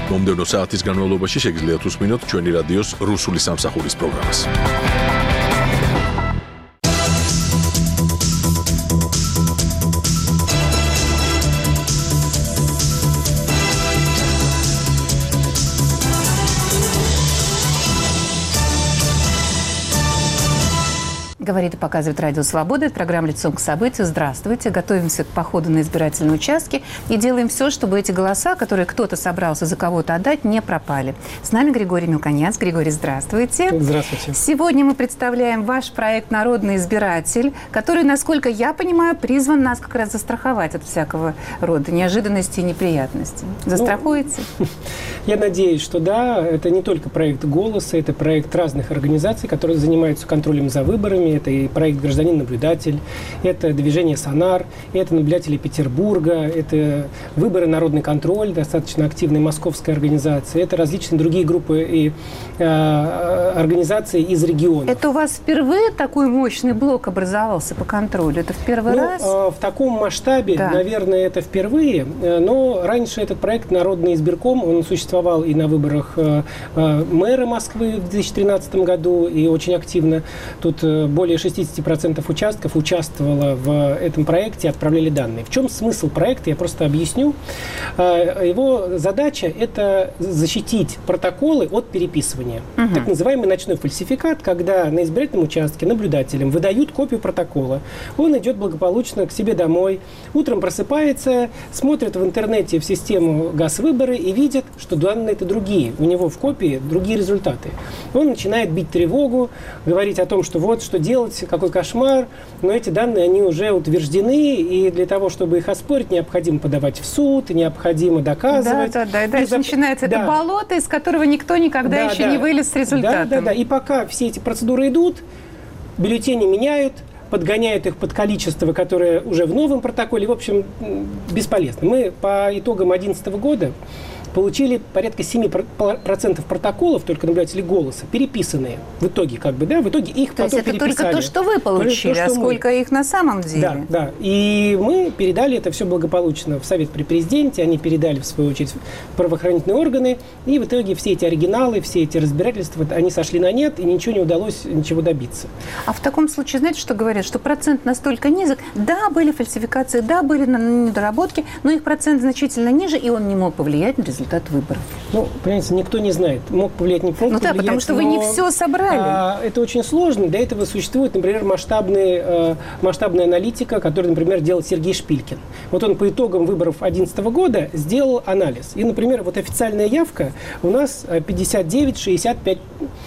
მომდევნო საათის განმავლობაში შეგიძლიათ უსმინოთ ჩვენი რადიოს რუსული სამსახურის პროგრამას. Говорит и показывает Радио Свобода. Это программа «Лицом к событию». Здравствуйте. Готовимся к походу на избирательные участки и делаем все, чтобы эти голоса, которые кто-то собрался за кого-то отдать, не пропали. С нами Григорий Мелконец. Григорий, здравствуйте. Здравствуйте. Сегодня мы представляем ваш проект «Народный избиратель», который, насколько я понимаю, призван нас как раз застраховать от всякого рода неожиданностей и неприятностей. Застрахуете? Я надеюсь, что да. Это не только проект «Голоса», это проект разных организаций, которые занимаются контролем за выборами. Это и проект «Гражданин-наблюдатель», это движение «Сонар», это наблюдатели Петербурга, это выборы «Народный контроль», достаточно активная московская организация, это различные другие группы и организации из региона. Это у вас впервые такой мощный блок образовался по контролю? Это в первый раз? В таком масштабе, да, наверное, это впервые. Но раньше этот проект «Народный избирком», он существовал и на выборах мэра Москвы в 2013 году, и очень активно тут более 60% участков участвовало в этом проекте, отправляли данные. В чем смысл проекта, я просто объясню. Его задача – это защитить протоколы от переписывания. Так называемый ночной фальсификат, когда на избирательном участке наблюдателям выдают копию протокола. Он идет благополучно к себе домой, утром просыпается, смотрит в интернете в систему ГАС-выборы и видит, что данные-то другие. У него в копии другие результаты. Он начинает бить тревогу, говорить о том, что вот что делать, какой кошмар, но эти данные, они уже утверждены, и для того, чтобы их оспорить, необходимо подавать в суд, необходимо доказывать. Да. И дальше начинается это болото, из которого никто никогда еще не вылез с результатом. Да. И пока все эти процедуры идут, бюллетени меняют, подгоняют их под количество, которое уже в новом протоколе. В общем, бесполезно. Мы по итогам 2011 года получили порядка 7% протоколов, только наблюдатели «Голоса», переписанные в итоге, в итоге их то потом есть это переписали. только то, что вы получили, а сколько их на самом деле? Да. И мы передали это все благополучно в Совет при Президенте, они передали, в свою очередь, в правоохранительные органы, и в итоге все эти оригиналы, все эти разбирательства, они сошли на нет, и ничего не удалось добиться. А в таком случае, знаете, что говорят? Что процент настолько низок, да, были фальсификации, да, были недоработки, но их процент значительно ниже, и он не мог повлиять на результат выборов. Понимаете, никто не знает. Мог повлиять, не мог повлиять. Потому что вы не все собрали. Это очень сложно. Для этого существует, например, масштабная аналитика, которую, например, делал Сергей Шпилькин. Вот он по итогам выборов 2011 года сделал анализ. И, например, вот официальная явка у нас 59-65.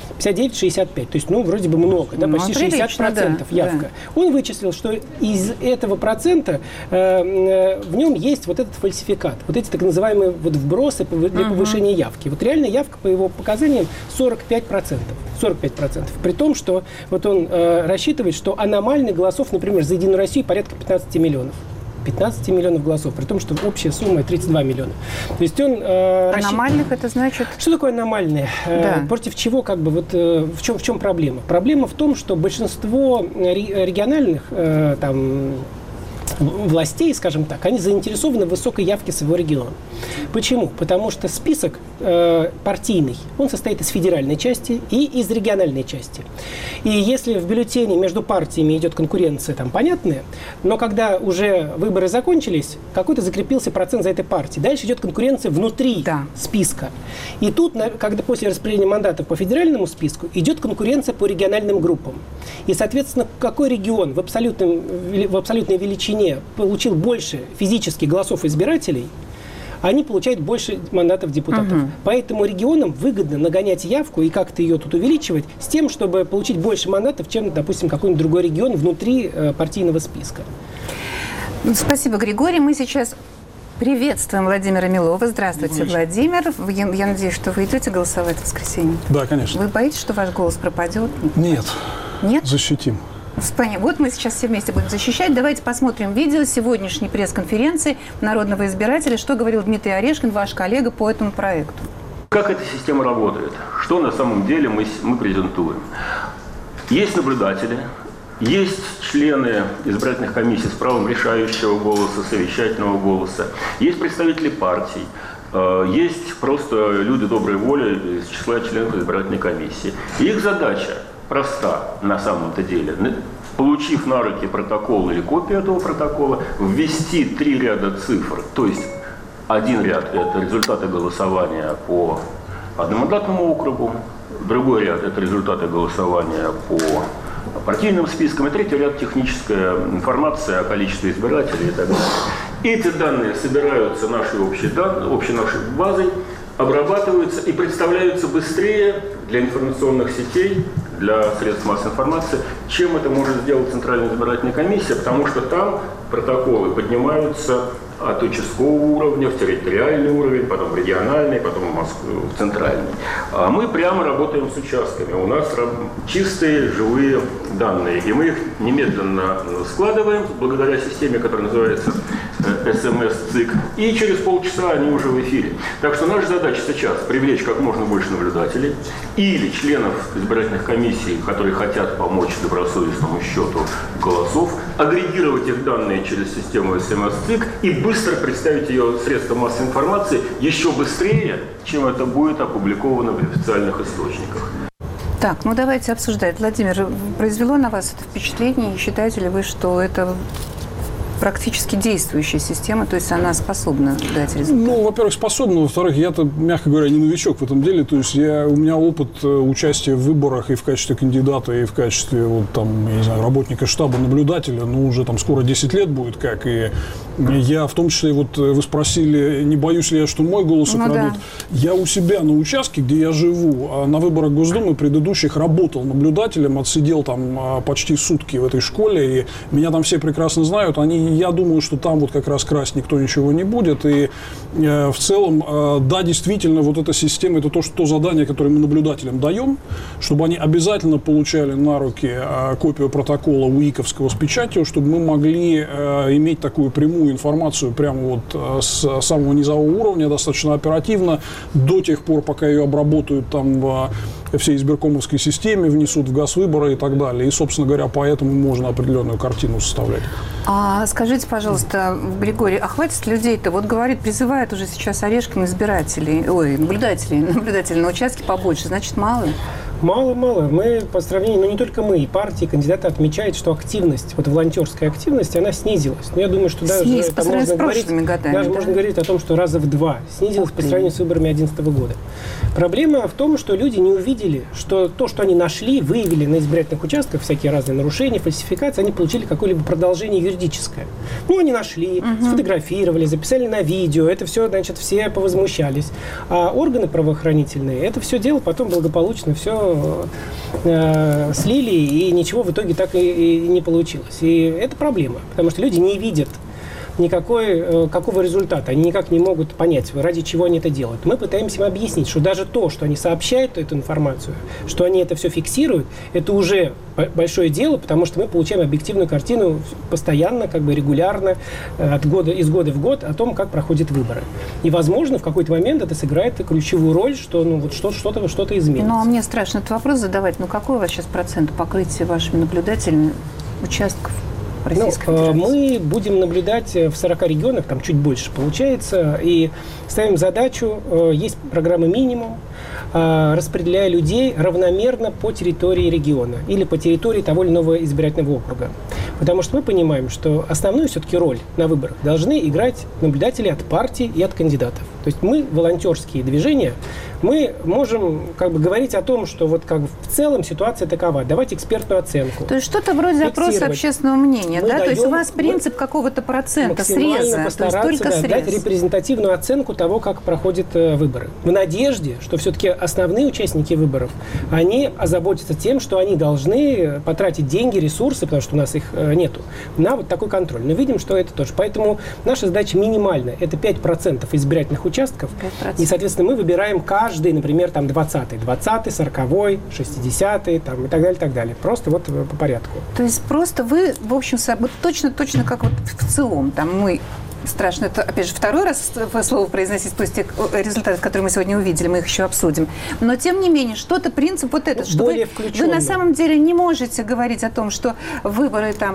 То есть, вроде бы много, почти 60% явка. Да. Он вычислил, что из этого процента в нем есть вот этот фальсификат, вот эти так называемые вбросы для повышения явки. Вот реальная явка, по его показаниям, 45%. 45%. При том, что вот он рассчитывает, что аномальных голосов, например, за «Единую Россию» порядка 15 миллионов. 15 миллионов голосов, при том, что общая сумма 32 миллиона. То есть он... Аномальных это значит? Что такое аномальные? Да. Против чего, в чем проблема? Проблема в том, что большинство региональных властей, скажем так, они заинтересованы в высокой явке своего региона. Почему? Потому что список партийный, он состоит из федеральной части и из региональной части. И если в бюллетене между партиями идет конкуренция, понятная, но когда уже выборы закончились, какой-то закрепился процент за этой партией. Дальше идет конкуренция внутри списка. И тут, когда после распределения мандатов по федеральному списку, идет конкуренция по региональным группам. И, соответственно, какой регион в абсолютной величине получил больше физически голосов избирателей, они получают больше мандатов депутатов. Поэтому регионам выгодно нагонять явку и как-то ее тут увеличивать с тем, чтобы получить больше мандатов, чем, допустим, какой-нибудь другой регион внутри партийного списка. Спасибо, Григорий. Мы сейчас приветствуем Владимира Милова. Здравствуйте, Владимир. Я надеюсь, что вы идете голосовать в воскресенье? Да, конечно. Вы боитесь, что ваш голос пропадет? Нет. Нет? Защитим. Вот мы сейчас все вместе будем защищать. Давайте посмотрим видео сегодняшней пресс-конференции народного избирателя. Что говорил Дмитрий Орешкин, ваш коллега, по этому проекту. Как эта система работает? Что на самом деле мы презентуем? Есть наблюдатели, есть члены избирательных комиссий с правом решающего голоса, совещательного голоса, есть представители партий. есть просто люди доброй воли из числа членов избирательной комиссии. И их задача проста на самом-то деле. Получив на руки протокол или копию этого протокола, ввести 3 ряда цифр, то есть один ряд – это результаты голосования по одномандатному округу, другой ряд – это результаты голосования по партийным спискам, и третий ряд – техническая информация о количестве избирателей и так далее. Эти данные собираются общей нашей базой, обрабатываются и представляются быстрее для информационных сетей, для средств массовой информации, чем это может сделать Центральная избирательная комиссия, потому что там протоколы поднимаются от участкового уровня в территориальный уровень, потом в региональный, потом в центральный. А мы прямо работаем с участками. У нас чистые, живые данные. И мы их немедленно складываем благодаря системе, которая называется СМС-ЦИК. И через полчаса они уже в эфире. Так что наша задача сейчас привлечь как можно больше наблюдателей или членов избирательных комиссий, которые хотят помочь добросовестному счету голосов, агрегировать их данные через систему СМС-ЦИК и быстро представить ее средствам массовой информации еще быстрее, чем это будет опубликовано в официальных источниках. Так, ну давайте обсуждать. Владимир, произвело на вас это впечатление? Считаете ли вы, что это практически действующая система, то есть она способна дать результат? Ну, во-первых, способна, во-вторых, я-то, мягко говоря, не новичок в этом деле, то есть у меня опыт участия в выборах и в качестве кандидата, и в качестве, вот, там, я не знаю, работника штаба, наблюдателя, ну, уже там скоро 10 лет будет, как, и я в том числе, вот вы спросили, не боюсь ли я, что мой голос украдут. Да. Я у себя на участке, где я живу, на выборах Госдумы предыдущих работал наблюдателем, отсидел там почти сутки в этой школе, и меня там все прекрасно знают, я думаю, что там вот как раз красть никто ничего не будет. И в целом, да, действительно, вот эта система, это то задание, которое мы наблюдателям даем, чтобы они обязательно получали на руки копию протокола УИКовского с печатью, чтобы мы могли иметь такую прямую информацию прямо вот с самого низового уровня, достаточно оперативно, до тех пор, пока ее обработают там в всей избиркомовской системе, внесут в Газвыборы и так далее. И, собственно говоря, поэтому можно определенную картину составлять. А скажите, пожалуйста, Григорий, а хватит людей-то? Вот говорит, призывает уже сейчас Орешкин наблюдателей на участке побольше. Значит, мало? Мало. Мы по сравнению, не только мы, и партии, кандидаты отмечают, что активность, вот волонтерская активность, она снизилась. Но я думаю, что даже можно говорить о том, что раза в 2 снизилась по сравнению с выборами 2011 года. Проблема в том, что люди не увидели, что то, что они нашли, выявили на избирательных участках, всякие разные нарушения, фальсификации, они получили какое-либо продолжение юридическое. Ну, они нашли, сфотографировали, записали на видео, это все, значит, все повозмущались. А органы правоохранительные это все дело потом благополучно все слили, и ничего в итоге так и не получилось. И это проблема, потому что люди не видят какого результата. Они никак не могут понять, ради чего они это делают. Мы пытаемся им объяснить, что даже то, что они сообщают эту информацию, что они это все фиксируют, это уже большое дело, потому что мы получаем объективную картину постоянно, как бы регулярно, из года в год о том, как проходят выборы. И, возможно, в какой-то момент это сыграет ключевую роль, что вот что-то изменится. Ну, а мне страшно этот вопрос задавать. Ну, какой у вас сейчас процент покрытия вашими наблюдателями участков? Мы будем наблюдать в 40 регионах, там чуть больше получается, и ставим задачу, есть программа «Минимум», распределяя людей равномерно по территории региона или по территории того или иного избирательного округа. Потому что мы понимаем, что основную все-таки роль на выборах должны играть наблюдатели от партий и от кандидатов. То есть мы, волонтерские движения, мы можем как бы говорить о том, что вот как бы в целом ситуация такова, давать экспертную оценку. То есть что-то вроде опроса общественного мнения, да? То есть у вас принцип какого-то процента среза, постараться дать репрезентативную оценку того, как проходят выборы. В надежде, что все-таки основные участники выборов, они озаботятся тем, что они должны потратить деньги, ресурсы, потому что у нас их нету, на вот такой контроль. Но видим, что это тоже. Поэтому наша задача минимальная. Это 5% избирательных участков. 5%. И, соответственно, мы выбираем каждый, например, там 20-й, 40-й, 60-й, там, и так далее, и так далее. Просто вот по порядку. То есть просто вы, в общем, точно как вот в ЦИОМ, там мы страшно. Это, опять же, второй раз слово произносить после тех результатов, которые мы сегодня увидели, мы их еще обсудим. Но, тем не менее, что-то принцип вот этот, что вы на самом деле не можете говорить о том, что выборы там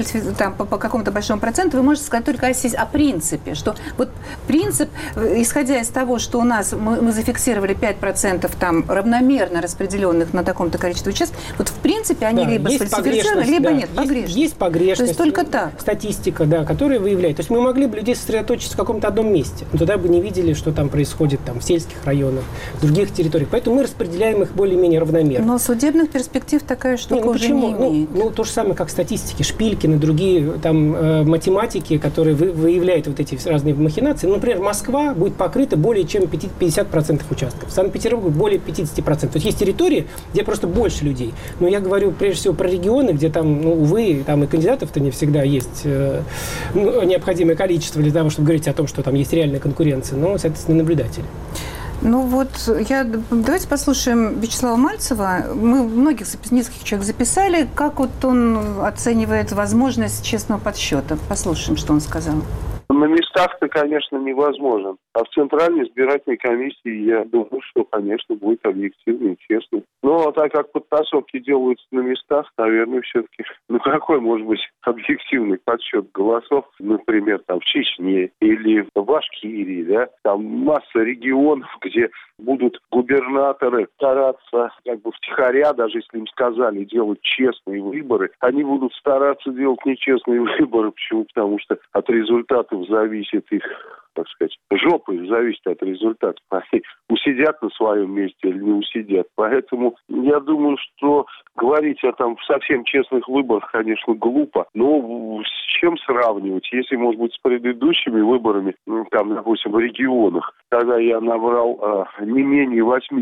по какому-то большому проценту, вы можете сказать только о принципе, что вот принцип, исходя из того, что у нас мы зафиксировали 5% там равномерно распределенных на таком-то количестве участков, вот в принципе они либо сфальсифицированы, либо нет, погрешность. Есть погрешность. То есть только так. Статистика, да, которая выявляет. То есть мы могли бы людей сосредоточиться в каком-то одном месте, но тогда бы не видели, что там происходит там, в сельских районах, в других территориях. Поэтому мы распределяем их более-менее равномерно. Но судебных перспектив такая штука уже не имеет. Ну, то же самое, как статистики, Шпилькин и другие там математики, которые выявляют вот эти разные махинации. Например, Москва будет покрыта более чем 50% участков. Санкт-Петербург более 50%. То есть есть территории, где просто больше людей. Но я говорю прежде всего про регионы, где там, ну, увы, там и кандидатов-то не всегда есть необходимое количество для того, чтобы говорить о том, что там есть реальная конкуренция, но, соответственно, наблюдатели. Ну вот, давайте послушаем Вячеслава Мальцева. Мы нескольких человек записали. Как вот он оценивает возможность честного подсчета? Послушаем, что он сказал. На местах-то, конечно, невозможно. А в Центральной избирательной комиссии, я думаю, что, конечно, будет объективно и честно. Но так как подтасовки делаются на местах, наверное, все-таки, какой может быть объективный подсчет голосов, например, там в Чечне или в Башкирии, да? Там масса регионов, где будут губернаторы стараться как бы втихаря, даже если им сказали делать честные выборы, они будут стараться делать нечестные выборы. Почему? Потому что от результатов зависит их, так сказать, жопа их зависит от результатов. Они усидят на своем месте или не усидят. Поэтому я думаю, что говорить о там совсем честных выборах, конечно, глупо. Но с чем сравнивать? Если, может быть, с предыдущими выборами, там, допустим, в регионах, когда я набрал не менее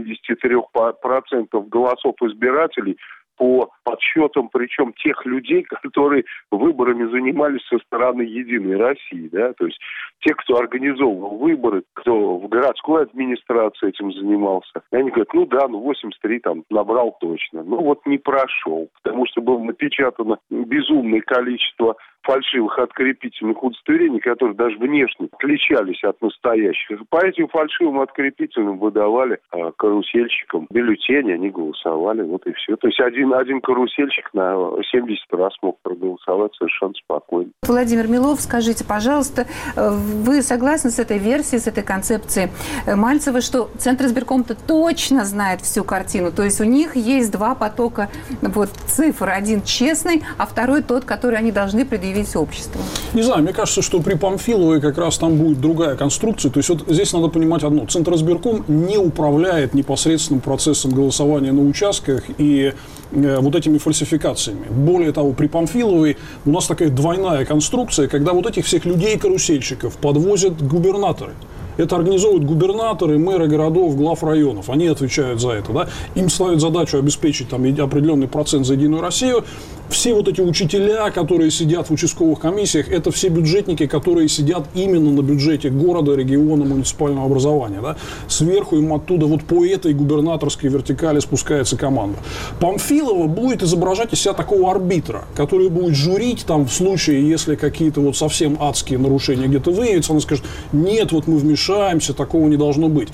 83% голосов избирателей, по подсчетам, причем тех людей, которые выборами занимались со стороны «Единой России», да, то есть те, кто организовывал выборы, кто в городской администрации этим занимался, они говорят, 83 там набрал точно. Не прошел, потому что было напечатано безумное количество фальшивых открепительных удостоверений, которые даже внешне отличались от настоящих. По этим фальшивым открепительным выдавали карусельщикам бюллетени, они голосовали, вот и все. То есть один карусельщик на 70 раз мог проголосовать совершенно спокойно. Владимир Милов, скажите, пожалуйста, вы согласны с этой версией, с этой концепцией Мальцева, что Центр избиркома-то точно знает всю картину? То есть у них есть два потока цифр. Один честный, а второй тот, который они должны предъявить обществу. Не знаю, мне кажется, что при Памфиловой как раз там будет другая конструкция. То есть вот здесь надо понимать одно. Центр избирком не управляет непосредственным процессом голосования на участках и вот этими фальсификациями. Более того, при Памфиловой у нас такая двойная конструкция, когда вот этих всех людей-карусельщиков подвозят губернаторы. Это организовывают губернаторы, мэры городов, глав районов. Они отвечают за это. Да? Им ставят задачу обеспечить там определенный процент за «Единую Россию». Все вот эти учителя, которые сидят в участковых комиссиях, это все бюджетники, которые сидят именно на бюджете города, региона, муниципального образования. Да? Сверху им оттуда вот по этой губернаторской вертикали спускается команда. Памфилова будет изображать из себя такого арбитра, который будет журить там в случае, если какие-то вот совсем адские нарушения где-то выявятся. Она скажет, нет, вот мы вмешаемся, такого не должно быть.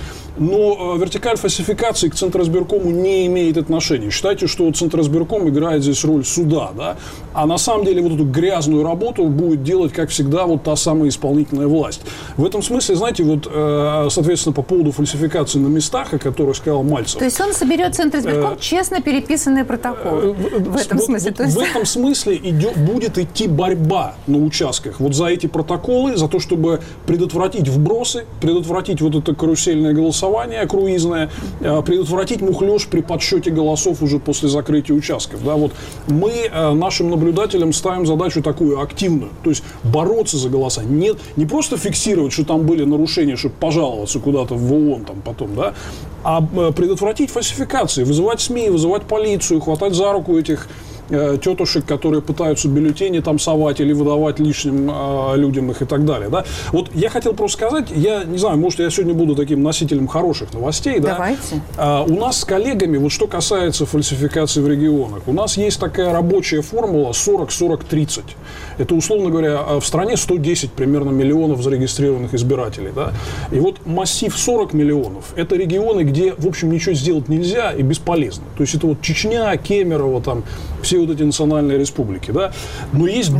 Но вертикаль фальсификации к Центризбиркому не имеет отношения. Считайте, что Центризбирком играет здесь роль суда. Да? А на самом деле вот эту грязную работу будет делать, как всегда, вот та самая исполнительная власть. В этом смысле, знаете, вот, соответственно, по поводу фальсификации на местах, о которой сказал Мальцев. То есть он соберет Центризбирком честно переписанные протоколы. В этом смысле. В этом смысле будет идти борьба на участках. Вот за эти протоколы, за то, чтобы предотвратить вбросы, предотвратить вот это карусельное голосование круизное, предотвратить мухлёж при подсчете голосов уже после закрытия участков. Да? Вот мы нашим наблюдателям ставим задачу такую активную. То есть бороться за голоса. Не просто фиксировать, что там были нарушения, чтобы пожаловаться куда-то в ООН там потом, да, а предотвратить фальсификации, вызывать СМИ, вызывать полицию, хватать за руку этих тетушек, которые пытаются бюллетени там совать или выдавать лишним людям их и так далее. Да? Вот я хотел просто сказать, я не знаю, может, я сегодня буду таким носителем хороших новостей. Давайте. Да? У нас с коллегами, вот что касается фальсификации в регионах, у нас есть такая рабочая формула 40-40-30. Это, условно говоря, в стране 110 примерно миллионов зарегистрированных избирателей. Да? И вот массив 40 миллионов – это регионы, где, в общем, ничего сделать нельзя и бесполезно. То есть это вот Чечня, Кемерово, там, все вот эти национальные республики. Да? Но есть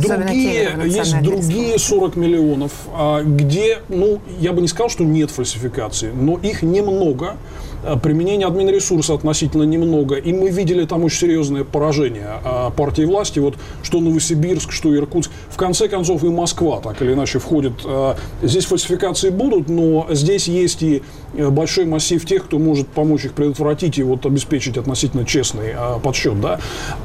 другие 40 миллионов, где, ну, я бы не сказал, что нет фальсификации, но их немного. Применение админресурса относительно немного. И мы видели там очень серьезное поражение партии власти. Вот что Новосибирск, что Иркутск. В конце концов и Москва так или иначе входит. Здесь фальсификации будут, но здесь есть и большой массив тех, кто может помочь их предотвратить и вот обеспечить относительно честный подсчет. Да?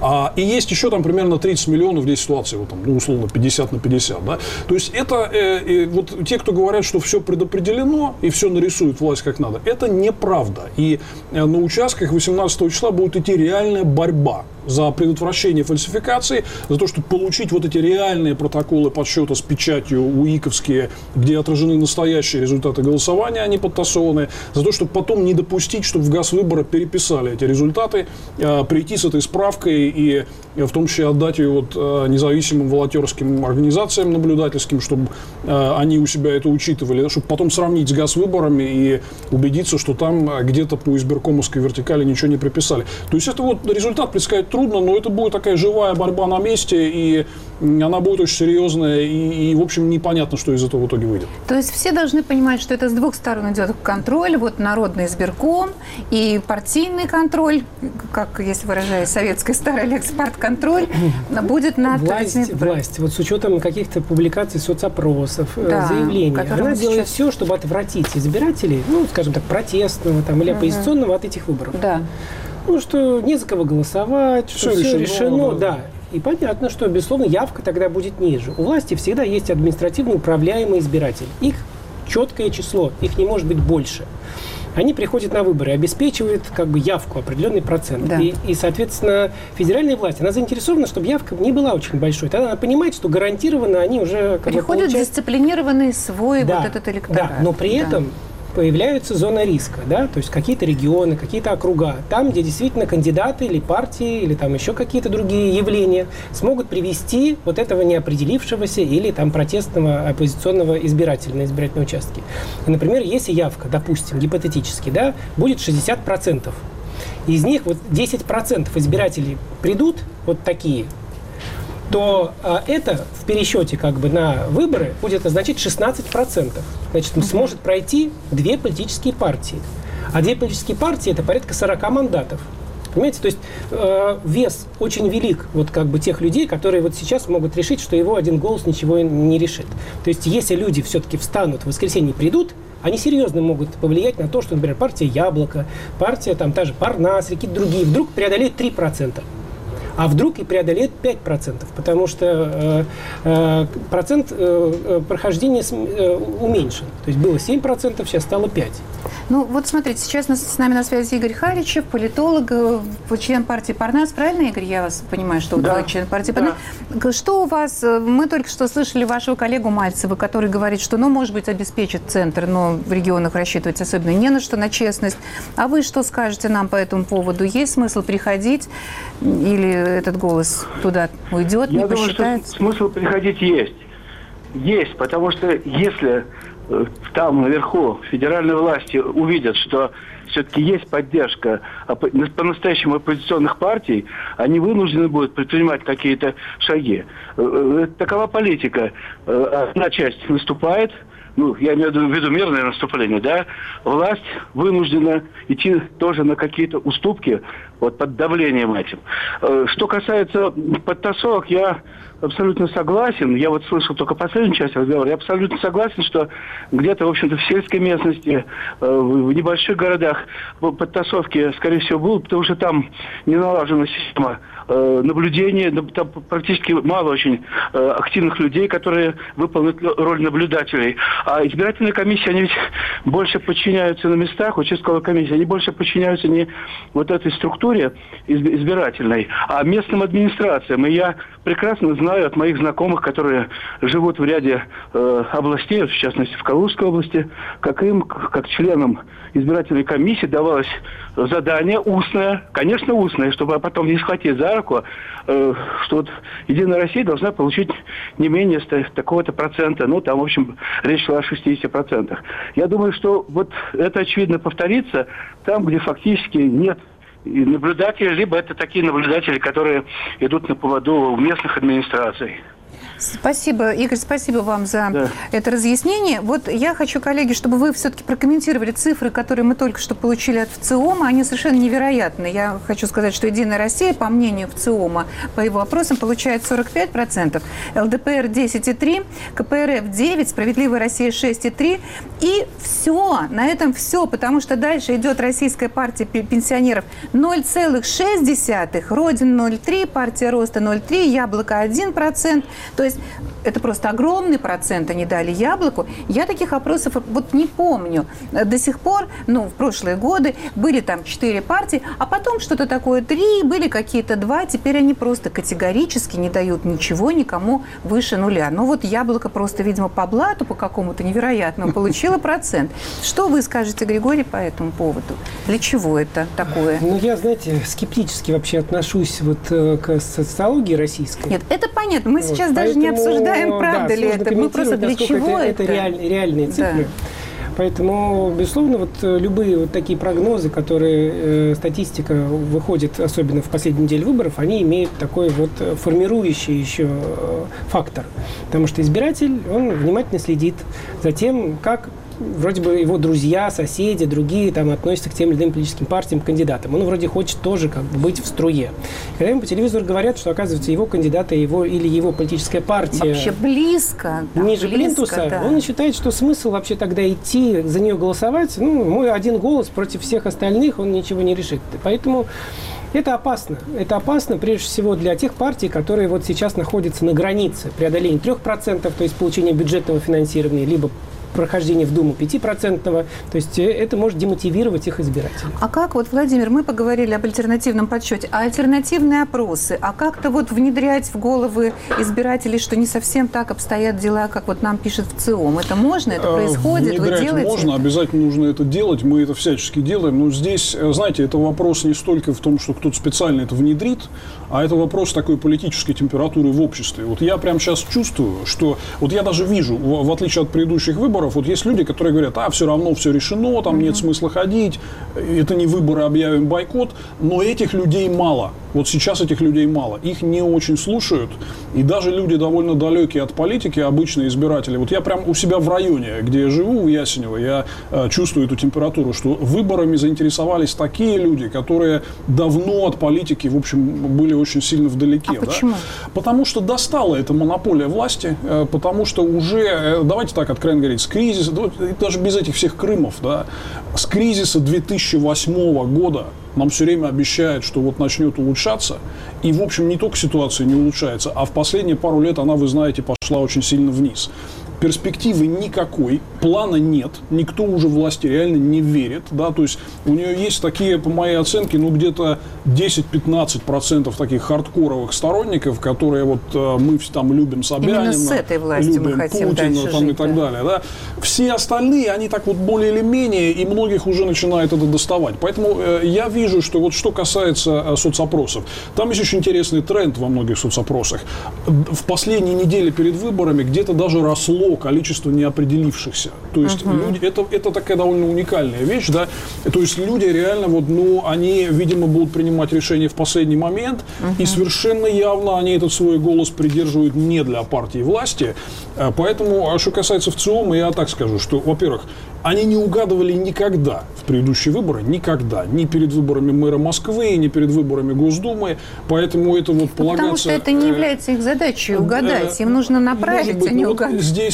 И есть еще там примерно 30 миллионов, здесь ситуация вот, там, ну, условно 50 на 50. Да? То есть это вот те, кто говорят, что все предопределено и все нарисует власть как надо, это неправда. И на участках 18 числа будет идти реальная борьба за предотвращение фальсификации, за то, чтобы получить вот эти реальные протоколы подсчета с печатью УИКовские, где отражены настоящие результаты голосования, а не подтасованные, за то, чтобы потом не допустить, чтобы в Газвыборы переписали эти результаты, прийти с этой справкой и в том числе отдать ее вот независимым волонтерским организациям наблюдательским, чтобы они у себя это учитывали, чтобы потом сравнить с Газвыборами и убедиться, что там где-то по избиркомовской вертикали ничего не приписали. То есть это вот результат предсказать трудно, но это будет такая живая борьба на месте, и она будет очень серьезная, и в общем, непонятно, что из этого в итоге выйдет. То есть все должны понимать, что это с двух сторон идет контроль, вот народный избирком и партийный контроль, как, если выражаясь советской старой лексикой, партконтроль, будет над... Власть. Вот с учетом каких-то публикаций, соцопросов, заявлений, она делает все, чтобы отвратить избирателей, ну, скажем так, протестного там, или оппозиционного от этих выборов. Да. Ну, что не за кого голосовать, что все решено, да. И понятно, что, безусловно, явка тогда будет ниже. У власти всегда есть административно управляемый избиратель. Их четкое число, их не может быть больше. Они приходят на выборы, обеспечивают как бы явку, определенный процент. Да. И, соответственно, федеральная власть, она заинтересована, чтобы явка не была очень большой. Тогда она понимает, что гарантированно они уже... Переходят дисциплинированный свой вот этот электорат. Да, но при этом появляются зоны риска, да, то есть какие-то регионы, какие-то округа, там, где действительно кандидаты или партии, или там еще какие-то другие явления смогут привести вот этого неопределившегося или там протестного оппозиционного избирателя на избирательном участке. И, например, если явка, допустим, гипотетически, да, будет 60%, из них вот 10% избирателей придут вот такие, то это в пересчете как бы на выборы будет означать 16%. Значит, сможет пройти 2 политические партии. А 2 политические партии – это порядка 40 мандатов. Понимаете? То есть вес очень велик вот как бы тех людей, которые вот сейчас могут решить, что его один голос ничего не решит. То есть если люди все-таки встанут в воскресенье и придут, они серьезно могут повлиять на то, что, например, партия «Яблоко», партия там та же «Парнас», какие-то другие вдруг преодолеют 3%. А вдруг и преодолеет 5%, потому что процент прохождения уменьшен. То есть было 7%, сейчас стало 5%. Ну, вот смотрите, сейчас с нами на связи Игорь Харичев, политолог, член партии «Парнас». Правильно, Игорь? Я вас понимаю, что вы член партии «Парнас». Да. Что у вас... Мы только что слышали вашего коллегу Мальцева, который говорит, что, ну, может быть, обеспечит центр, но в регионах рассчитывать особенно не на что, на честность. А вы что скажете нам по этому поводу? Есть смысл приходить или этот голос туда уйдет, не посчитается? Я думаю, что смысл приходить есть. Есть, потому что если там наверху федеральные власти увидят, что все-таки есть поддержка по-настоящему оппозиционных партий, они вынуждены будут предпринимать какие-то шаги. Такова политика. Одна часть наступает, ну, я имею в виду мирное наступление, да, власть вынуждена идти тоже на какие-то уступки вот под давлением этим. Что касается подтасовок, я абсолютно согласен. Я вот слышал только последнюю часть разговора. Я абсолютно согласен, что где-то, в общем-то, в сельской местности, в небольших городах подтасовки, скорее всего, будут, потому что там не налажена система наблюдения, там практически мало очень активных людей, которые выполняют роль наблюдателей. А избирательные комиссии, они ведь больше подчиняются на местах, участковые комиссии, они больше подчиняются не вот этой структуре избирательной, а местным администрациям. И я прекрасно знаю от моих знакомых, которые живут в ряде областей, в частности в Калужской области, как им, как членам избирательной комиссии, давалось задание устное, конечно устное, чтобы потом не схватить за руку, что вот Единая Россия должна получить не менее такого-то процента. Ну, там, в общем, речь шла о 60%. Я думаю, что вот это, очевидно, повторится там, где фактически нет наблюдателей, либо это такие наблюдатели, которые идут на поводу у местных администраций. Спасибо, Игорь, спасибо вам за это разъяснение. Вот я хочу, коллеги, чтобы вы все-таки прокомментировали цифры, которые мы только что получили от ВЦИОМа. Они совершенно невероятны. Я хочу сказать, что «Единая Россия», по мнению ВЦИОМа, по его опросам, получает 45%, ЛДПР 10,3%, КПРФ 9%, «Справедливая Россия» 6,3%. И все, на этом все, потому что дальше идет Российская партия пенсионеров 0,6%, Родина 0,3%, Партия Роста 0,3%, Яблоко 1%. То есть это просто огромный процент они дали Яблоку. Я таких опросов вот не помню. До сих пор, в прошлые годы были там 4 партии, а потом что-то такое 3, были какие-то 2. Теперь они просто категорически не дают ничего никому выше нуля. Ну вот Яблоко просто, видимо, по блату, по какому-то невероятному, получило процент. Что вы скажете, Григорий, по этому поводу? Для чего это такое? Я, знаете, скептически вообще отношусь вот к социологии российской. Нет, это понятно. Мы сейчас даже не обсуждаем, правда ли это. Мы просто для чего это? Это реальные цифры. Да. Поэтому, безусловно, вот любые вот такие прогнозы, которые статистика выходит, особенно в последнюю неделю выборов, они имеют такой вот формирующий еще фактор. Потому что избиратель, он внимательно следит за тем, как вроде бы его друзья, соседи, другие там относятся к тем или иным политическим партиям, кандидатам. Он вроде хочет тоже как бы быть в струе. Когда ему по телевизору говорят, что, оказывается, его кандидата или его политическая партия вообще близко, ниже плинтуса, он считает, что смысл вообще тогда идти за нее голосовать, мой один голос против всех остальных, он ничего не решит. Поэтому это опасно. Это опасно, прежде всего, для тех партий, которые вот сейчас находятся на границе преодоления 3%, то есть получения бюджетного финансирования, либо прохождение в Думу 5%, то есть это может демотивировать их избирателей. А как, вот, Владимир, мы поговорили об альтернативном подсчете, а альтернативные опросы, а как-то вот внедрять в головы избирателей, что не совсем так обстоят дела, как вот нам пишет ВЦИОМ? Это можно? Это происходит? Вы делаете можно, это? Обязательно нужно это делать, мы это всячески делаем, но здесь, знаете, это вопрос не столько в том, что кто-то специально это внедрит, а это вопрос такой политической температуры в обществе. Вот я прямо сейчас чувствую, что, вот я даже вижу, в отличие от предыдущих выборов, вот есть люди, которые говорят, все равно все решено, там нет смысла ходить, это не выборы, объявим бойкот, но этих людей мало. Вот сейчас этих людей мало. Их не очень слушают, и даже люди довольно далекие от политики, обычные избиратели. Вот я прям у себя в районе, где я живу, в Ясенево, я чувствую эту температуру, что выборами заинтересовались такие люди, которые давно от политики, в общем, были очень сильно вдалеке. А почему? Потому что достала эта монополия власти, потому что уже, давайте так откровенно говорить, с кризиса, даже без этих всех Крымов, с кризиса 2008 года нам все время обещают, что вот начнет улучшаться. И, в общем, не только ситуация не улучшается, а в последние пару лет она, вы знаете, пошла очень сильно вниз. Перспективы никакой, плана нет, никто уже власти реально не верит, то есть у нее есть такие, по моей оценке, где-то 10-15% таких хардкоровых сторонников, которые вот мы там любим Собянина, именно с этой властью любим мы хотим Путина дальше там, жить, и так далее, Все остальные, они так вот более или менее, и многих уже начинает это доставать. Поэтому я вижу, что вот что касается соцопросов, там есть очень интересный тренд во многих соцопросах. В последние недели перед выборами где-то даже росло количество неопределившихся. То есть люди, это такая довольно уникальная вещь, То есть люди реально они, видимо, будут принимать решения в последний момент, и совершенно явно они этот свой голос придерживают не для партии власти. Поэтому, что касается ВЦИОМа, я так скажу, что, во-первых, они не угадывали никогда в предыдущие выборы, никогда. Ни перед выборами мэра Москвы, ни перед выборами Госдумы. Поэтому это полагаться... Потому что это не является их задачей угадать. Им нужно направить, а не угадать. Здесь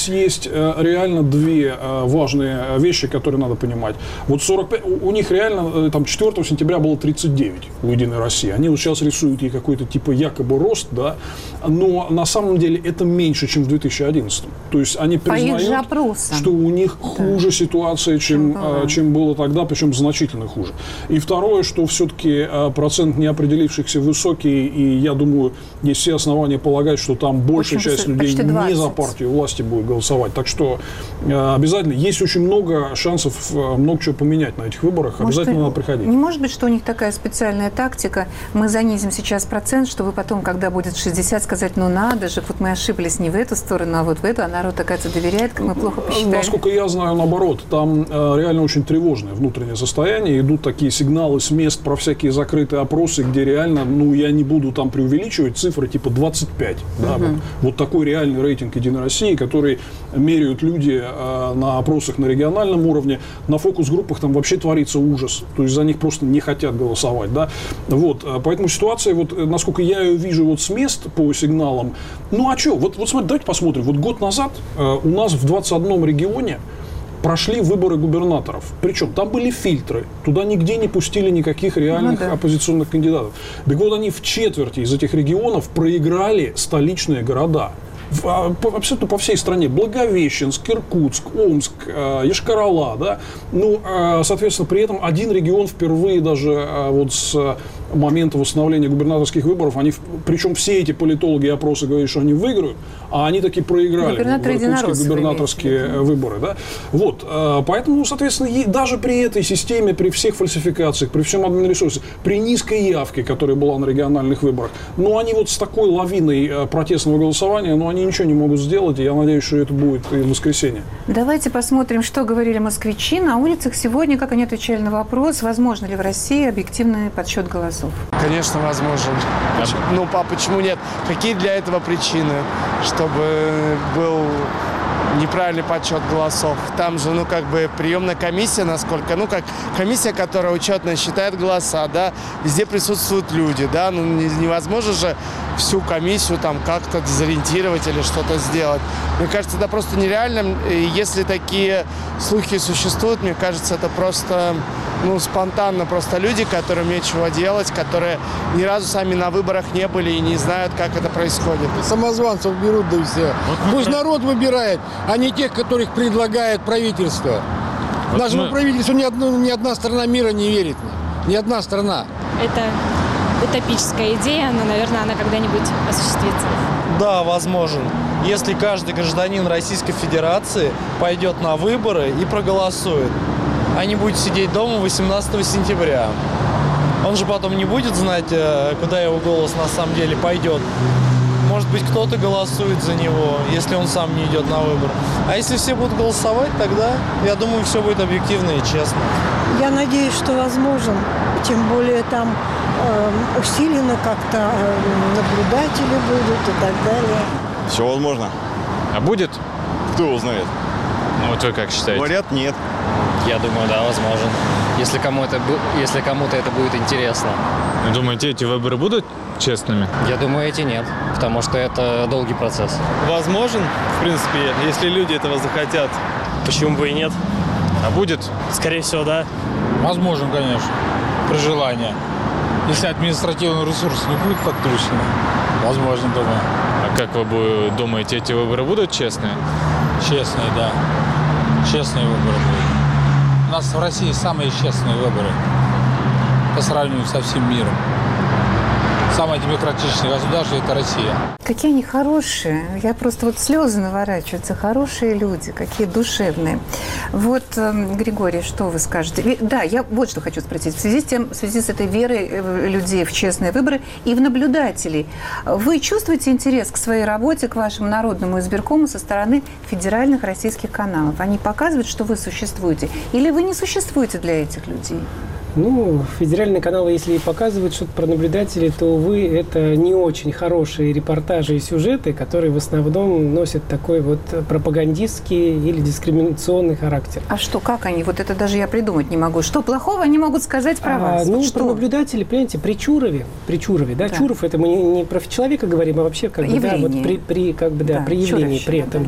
здесь есть реально две важные вещи, которые надо понимать. Вот 45, у них реально там 4 сентября было 39 у «Единой России». Они вот сейчас рисуют ей какой-то типа якобы рост, да, но на самом деле это меньше, чем в 2011. То есть они признают, что у них хуже ситуация, чем было тогда, причем значительно хуже. И второе, что все-таки процент неопределившихся высокий, и я думаю, есть все основания полагать, что там большая часть людей не за партию власти будет голосовать. Так что обязательно есть очень много шансов много чего поменять на этих выборах. Обязательно надо приходить. Не может быть, что у них такая специальная тактика. Мы занизим сейчас процент, чтобы потом, когда будет 60, сказать, ну надо же, вот мы ошиблись не в эту сторону, а вот в эту, а народ, оказывается, доверяет, как мы плохо посчитали. Насколько я знаю, наоборот, там реально очень тревожное внутреннее состояние. Идут такие сигналы с мест про всякие закрытые опросы, где реально, ну, я не буду там преувеличивать, цифры типа 25. Да, вот такой реальный рейтинг «Единой России», который меряют люди на опросах на региональном уровне. На фокус-группах там вообще творится ужас. То есть за них просто не хотят голосовать. Да? Вот. Поэтому ситуация, вот, насколько я ее вижу вот с мест по сигналам, ну а что? Вот смотрите, давайте посмотрим. Вот год назад у нас в 21 регионе прошли выборы губернаторов. Причем там были фильтры. Туда нигде не пустили никаких реальных оппозиционных кандидатов. Так вот, они в четверти из этих регионов проиграли столичные города. Абсолютно по всей стране. Благовещенск, Иркутск, Омск, Йошкар-Ола. Да? Ну, соответственно, при этом один регион впервые даже вот с момента восстановления губернаторских выборов, причем все эти политологи и опросы говорят, что они выиграют, а они таки проиграли в иркутские губернаторские выборы. Да? Вот. Поэтому, соответственно, даже при этой системе, при всех фальсификациях, при всем админресурсе, при низкой явке, которая была на региональных выборах, но они вот с такой лавиной протестного голосования, но они ничего не могут сделать, и я надеюсь, что это будет и в воскресенье. Давайте посмотрим, что говорили москвичи на улицах сегодня, как они отвечали на вопрос, возможно ли в России объективный подсчет голосов. Конечно, возможен. Ну, почему нет? Какие для этого причины? Чтобы был неправильный подсчет голосов. Там же, ну, как бы приемная комиссия, насколько, ну, как комиссия, которая учетно считает голоса, да, везде присутствуют люди, да, ну, невозможно же всю комиссию там как-то дезориентировать или что-то сделать. Мне кажется, это просто нереально. И если такие слухи существуют, мне кажется, это просто, ну, спонтанно просто люди, которым нечего делать, которые ни разу сами на выборах не были и не знают, как это происходит. Самозванцев берут, да и все. Пусть народ выбирает, а не тех, которых предлагает правительство. Нашему правительству ни одна страна мира не верит. Ни одна страна. Это утопическая идея, но, наверное, она когда-нибудь осуществится. Да, возможен. Если каждый гражданин Российской Федерации пойдет на выборы и проголосует, а не будет сидеть дома 18 сентября. Он же потом не будет знать, куда его голос на самом деле пойдет. Может быть, кто-то голосует за него, если он сам не идет на выборы. А если все будут голосовать, тогда, я думаю, все будет объективно и честно. Я надеюсь, что возможен. Тем более там усиленно как-то наблюдатели будут и так далее. Все возможно. А будет? Кто его знает? Ну, вот вы как считаете? Говорят, нет. Я думаю, да, возможен. Если кому-то это будет интересно. Вы думаете, эти выборы будут честными? Я думаю, эти нет, потому что это долгий процесс. Возможен, в принципе, если люди этого захотят. Почему бы и нет? А будет? Скорее всего, да. Возможен, конечно, при желании. Если административный ресурс не будет подключен, возможно, думаю. А как вы думаете, эти выборы будут честные? Честные, да. Честные выборы будут. У нас в России самые честные выборы по сравнению со всем миром. Самое демократичное государство – это Россия. Какие они хорошие. Я просто вот слезы наворачиваются. Хорошие люди, какие душевные. Вот, Григорий, что вы скажете? Да, я вот что хочу спросить. В связи с этой верой людей в честные выборы и в наблюдателей. Вы чувствуете интерес к своей работе, к вашему народному избиркому со стороны федеральных российских каналов? Они показывают, что вы существуете? Или вы не существуете для этих людей? Ну, федеральные каналы, если и показывают что-то про наблюдателей, то, увы, это не очень хорошие репортажи и сюжеты, которые в основном носят такой вот пропагандистский или дискриминационный характер. А что, как они? Вот это даже я придумать не могу. Что плохого они могут сказать про вас? Ну, что? про наблюдателей, понимаете, при Чурове, да, Чуров, это мы не про человека говорим, а вообще как бы, да, вот при явлении при этом,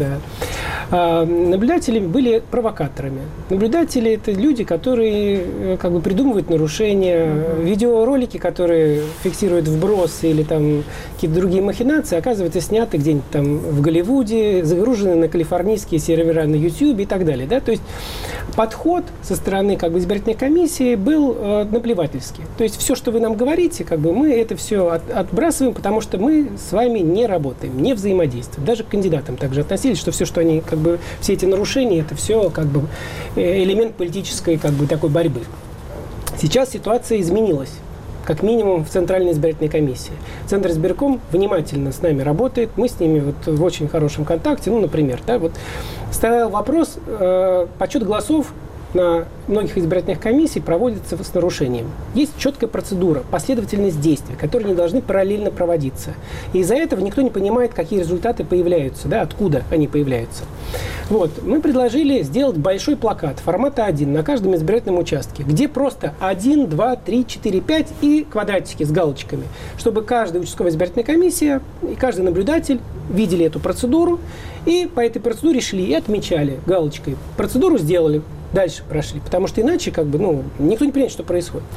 да. Наблюдатели были провокаторами. Наблюдатели – это люди, которые как бы придумывают нарушения, видеоролики, которые фиксируют вбросы или там какие-то другие махинации, оказывается, сняты где-нибудь там в Голливуде, загружены на калифорнийские сервера на YouTube и так далее, да. То есть подход со стороны как бы избирательной комиссии был наплевательский. То есть все, что вы нам говорите, как бы мы это все отбрасываем, потому что мы с вами не работаем, не взаимодействуем. Даже к кандидатам также относились, что все, что они как бы все эти нарушения, это все как бы элемент политической как бы такой борьбы. Сейчас ситуация изменилась, как минимум в Центральной избирательной комиссии. Центр избирком внимательно с нами работает, мы с ними вот в очень хорошем контакте. Ну, например, да, вот стоял вопрос, подсчет голосов на многих избирательных комиссий проводится с нарушением. Есть четкая процедура, последовательность действий, которые не должны параллельно проводиться. И из-за этого никто не понимает, какие результаты появляются, да, откуда они появляются. Вот. Мы предложили сделать большой плакат формата А1 на каждом избирательном участке, где просто 1, 2, 3, 4, 5 и квадратики с галочками, чтобы каждая участковая избирательная комиссия и каждый наблюдатель видели эту процедуру и по этой процедуре шли и отмечали галочкой. Процедуру сделали, дальше прошли, потому что иначе как бы, ну, никто не понимает, что происходит.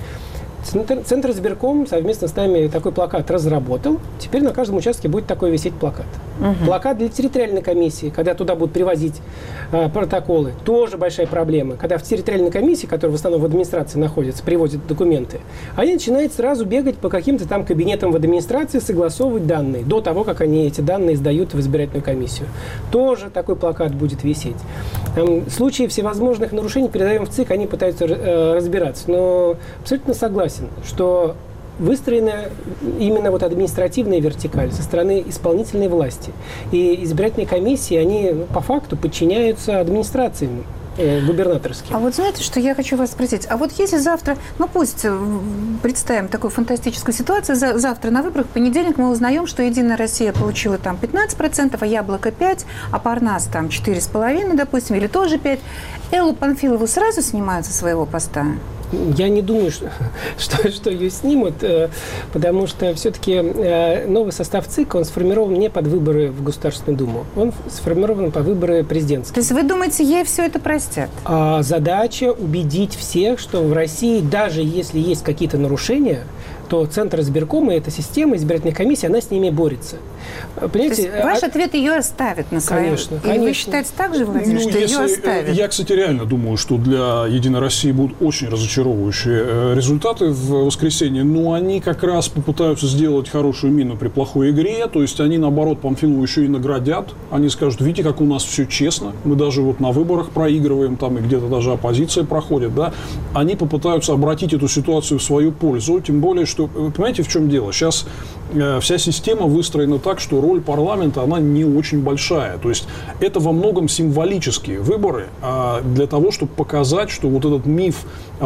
Центр избирком совместно с нами такой плакат разработал. Теперь на каждом участке будет такой висеть плакат. Плакат для территориальной комиссии, когда туда будут привозить протоколы, тоже большая проблема. Когда в территориальной комиссии, которая в основном в администрации находится, привозят документы, они начинают сразу бегать по каким-то там кабинетам в администрации, согласовывать данные, до того, как они эти данные сдают в избирательную комиссию. Тоже такой плакат будет висеть. В случае всевозможных нарушений передаем в ЦИК, они пытаются разбираться. Но абсолютно согласен, что выстроена именно вот административная вертикаль со стороны исполнительной власти. И избирательные комиссии, они по факту подчиняются администрациям губернаторским. А вот знаете, что я хочу вас спросить? А вот если завтра, ну пусть представим такую фантастическую ситуацию, завтра на выборах в понедельник мы узнаем, что «Единая Россия» получила там 15%, а «Яблоко» 5%, а «Парнас» там 4,5%, допустим, или тоже 5%. Эллу Панфилову сразу снимают со своего поста? Я не думаю, что ее снимут, потому что все-таки новый состав ЦИК, он сформирован не под выборы в Государственную Думу, он сформирован под выборы президентские. То есть вы думаете, ей все это простят? Задача убедить всех, что в России, даже если есть какие-то нарушения, то Центр избиркома, эта система избирательной комиссии, она с ними борется. Понимаете, то есть ваш ответ ее оставит на своем. Конечно. И вы считаете так же, Владимир, что ее оставят? Я, кстати, реально думаю, что для «Единой России» будут очень разочаровывающие результаты в воскресенье, но они как раз попытаются сделать хорошую мину при плохой игре, то есть они, наоборот, Панфилову еще и наградят. Они скажут: видите, как у нас все честно, мы даже вот на выборах проигрываем, там и где-то даже оппозиция проходит, да. Они попытаются обратить эту ситуацию в свою пользу, тем более, что, вы понимаете, в чем дело? Сейчас вся система выстроена так, что роль парламента, она не очень большая. То есть это во многом символические выборы для того, чтобы показать, что вот этот миф о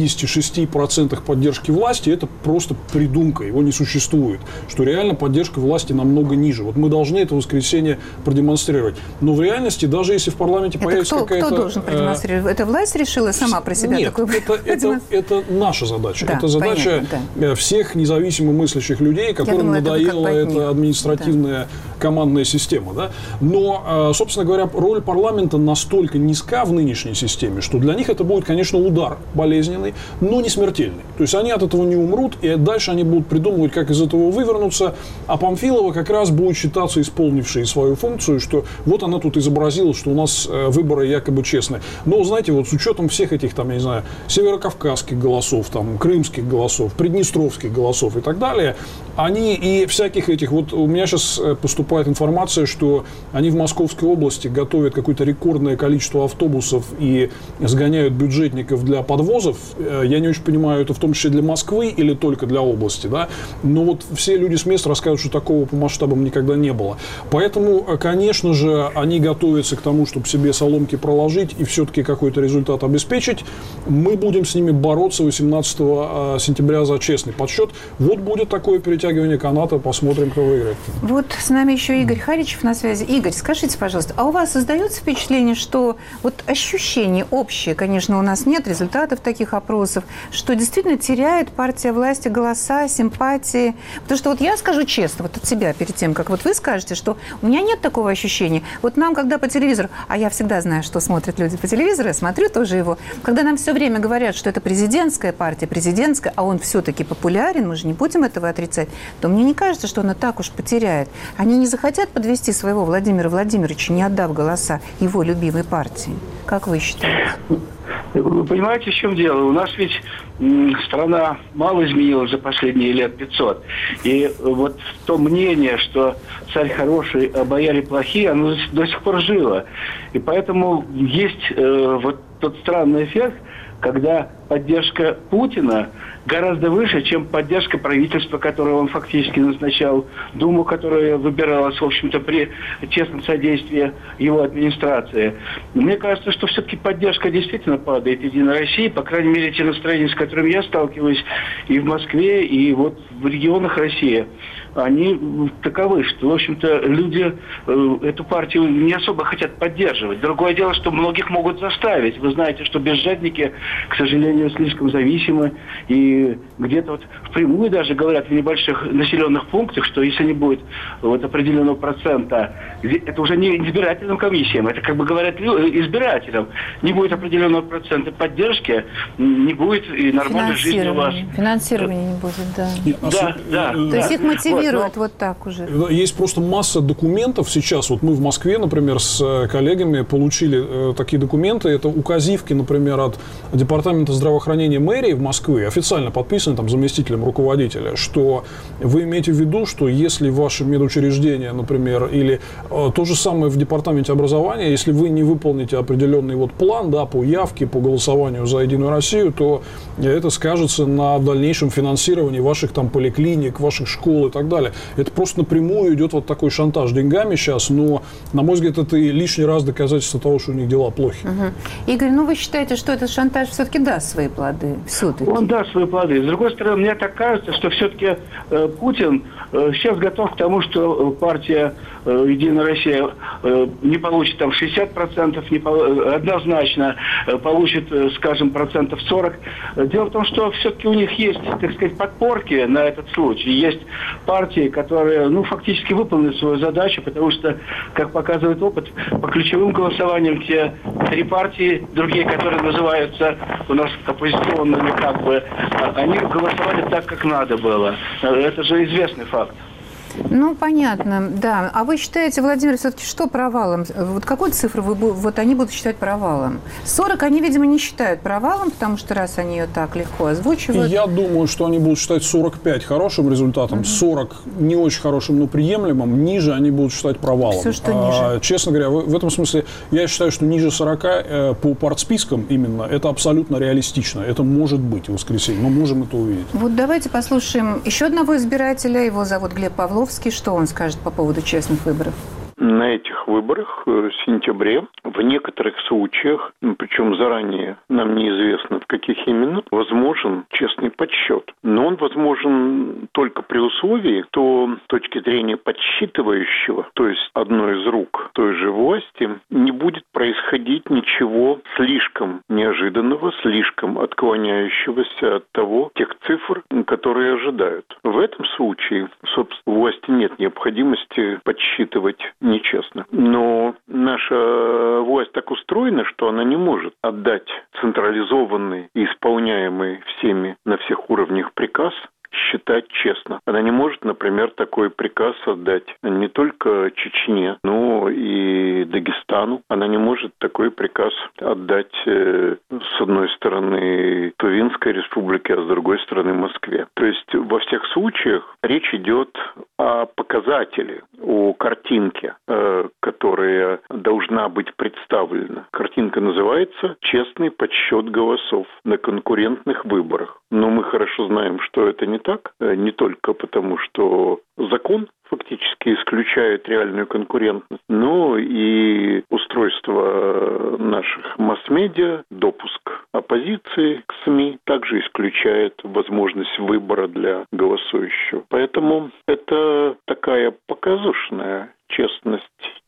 86% поддержки власти, это просто придумка, его не существует. Что реально поддержка власти намного ниже. Вот мы должны это воскресенье продемонстрировать. Но в реальности, даже если в парламенте появится какая-то... Кто должен продемонстрировать? Это власть решила сама про себя? Нет, это наша задача. Да, это задача всех независимо мыслящих людей, которым надоела эта административная командная система. Да? Но, собственно говоря, роль парламента настолько низка в нынешней системе, что для них это будет, конечно, удар болезненный, но не смертельный. То есть они от этого не умрут, и дальше они будут придумывать, как из этого вывернуться, а Панфилова как раз будет считаться исполнившей свою функцию, что вот она тут изобразила, что у нас выборы якобы честные. Но, знаете, вот с учетом всех этих, там, я не знаю, северокавказских голосов, там, крымских голосов, приднестровских голосов и так далее, они СМИ и всяких этих. Вот у меня сейчас поступает информация, что они в Московской области готовят какое-то рекордное количество автобусов и сгоняют бюджетников для подвозов. Я не очень понимаю, это в том числе для Москвы или только для области, да? Но вот все люди с места рассказывают, что такого по масштабам никогда не было. Поэтому, конечно же, они готовятся к тому, чтобы себе соломки проложить и все-таки какой-то результат обеспечить. Мы будем с ними бороться 18 сентября за честный подсчет. Вот будет такое перетягивание каната, посмотрим, кто выиграет. Вот с нами еще Игорь Харичев на связи. Игорь, скажите, пожалуйста, а у вас создается впечатление, что вот ощущение общее, конечно, у нас нет результатов таких опросов, что действительно теряет партия власти голоса, симпатии? Потому что вот я скажу честно, вот от себя, перед тем, как вот вы скажете, что у меня нет такого ощущения. Вот нам, когда по телевизору, а я всегда знаю, что смотрят люди по телевизору, я смотрю тоже его, когда нам все время говорят, что это президентская партия, президентская, а он все-таки популярен, мы же не будем этого отрицать, то мне не кажется, что она так уж потеряет. Они не захотят подвести своего Владимира Владимировича, не отдав голоса его любимой партии. Как вы считаете? Вы понимаете, в чем дело? У нас ведь страна мало изменилась за последние лет 500. И вот то мнение, что царь хороший, а бояре плохие, оно до сих пор жило. И поэтому есть вот тот странный эффект, когда поддержка Путина гораздо выше, чем поддержка правительства, которое он фактически назначал, Думу, которая выбиралась, в общем-то, при честном содействии его администрации. Мне кажется, что все-таки поддержка действительно падает Единой России, по крайней мере, те настроения, с которыми я сталкиваюсь и в Москве, и вот в регионах России, они таковы, что, в общем-то, люди эту партию не особо хотят поддерживать. Другое дело, что многих могут заставить. Вы знаете, что безжадники, к сожалению, слишком зависимы. И где-то вот впрямую даже говорят в небольших населенных пунктах, что если не будет вот определенного процента, это уже не избирательным комиссиям, это как бы говорят избирателям, не будет определенного процента поддержки, не будет и нормальной жизни у вас. Финансирования не будет, да. Да. То есть их мотивируют вот так уже. Есть просто масса документов сейчас. Вот мы в Москве, например, с коллегами получили такие документы. Это указивки, например, от Департамента здравоохранения мэрии в Москве, официально подписаны там заместителем руководителя, что вы имеете в виду, что если ваше медучреждение, например, или то же самое в Департаменте образования, если вы не выполните определенный вот план, да, по явке, по голосованию за Единую Россию, то это скажется на дальнейшем финансировании ваших там поликлиник, ваших школ и так далее. Это просто напрямую идет вот такой шантаж деньгами сейчас, но, на мой взгляд, это и лишний раз доказательство того, что у них дела плохи. Игорь, ну вы считаете, что этот шантаж все-таки даст свои плоды? Все-таки. Он даст свои плоды. С другой стороны, мне так кажется, что все-таки Путин сейчас готов к тому, что партия «Единая Россия» не получит там 60%, однозначно получит, скажем, 40%. Дело в том, что все-таки у них есть, так сказать, подпорки на этот случай. Есть партии, которые, фактически выполнили свою задачу, потому что, как показывает опыт, по ключевым голосованиям те три партии, другие, которые называются у нас оппозиционными, они голосовали так, как надо было. Это же известный факт. Ну, понятно, да. А вы считаете, Владимир, все-таки что провалом? Вот какую цифру они будут считать провалом? 40 они, видимо, не считают провалом, потому что раз они ее так легко озвучивают. Я думаю, что они будут считать 45 хорошим результатом, 40 не очень хорошим, но приемлемым, ниже они будут считать провалом. Все, что ниже. Честно говоря, в этом смысле я считаю, что ниже 40 по партспискам именно, это абсолютно реалистично. Это может быть в воскресенье, мы можем это увидеть. Вот давайте послушаем еще одного избирателя, его зовут Глеб Павлов. Что он скажет по поводу честных выборов? На этих выборах в сентябре в некоторых случаях, причем заранее нам неизвестно в каких именно, возможен честный подсчет. Но он возможен только при условии, что с точки зрения подсчитывающего, то есть одной из рук той же власти, не будет происходить ничего слишком неожиданного, слишком отклоняющегося от тех цифр, которые ожидают. В этом случае, собственно, у власти нет необходимости подсчитывать нечестно. Но наша власть так устроена, что она не может отдать централизованный и исполняемый всеми на всех уровнях приказ считать честно. Она не может, например, такой приказ отдать не только Чечне, но и Дагестану. Она не может такой приказ отдать, с одной стороны, Тувинской республике, а с другой стороны, Москве. То есть во всех случаях речь идет о показателе, о картинке, которая должна быть представлена. Картинка называется «Честный подсчет голосов на конкурентных выборах». Но мы хорошо знаем, что это не так, не только потому, что закон фактически исключает реальную конкурентность, но и устройство наших масс-медиа, допуск оппозиции к СМИ также исключает возможность выбора для голосующего. Поэтому это такая показушная честность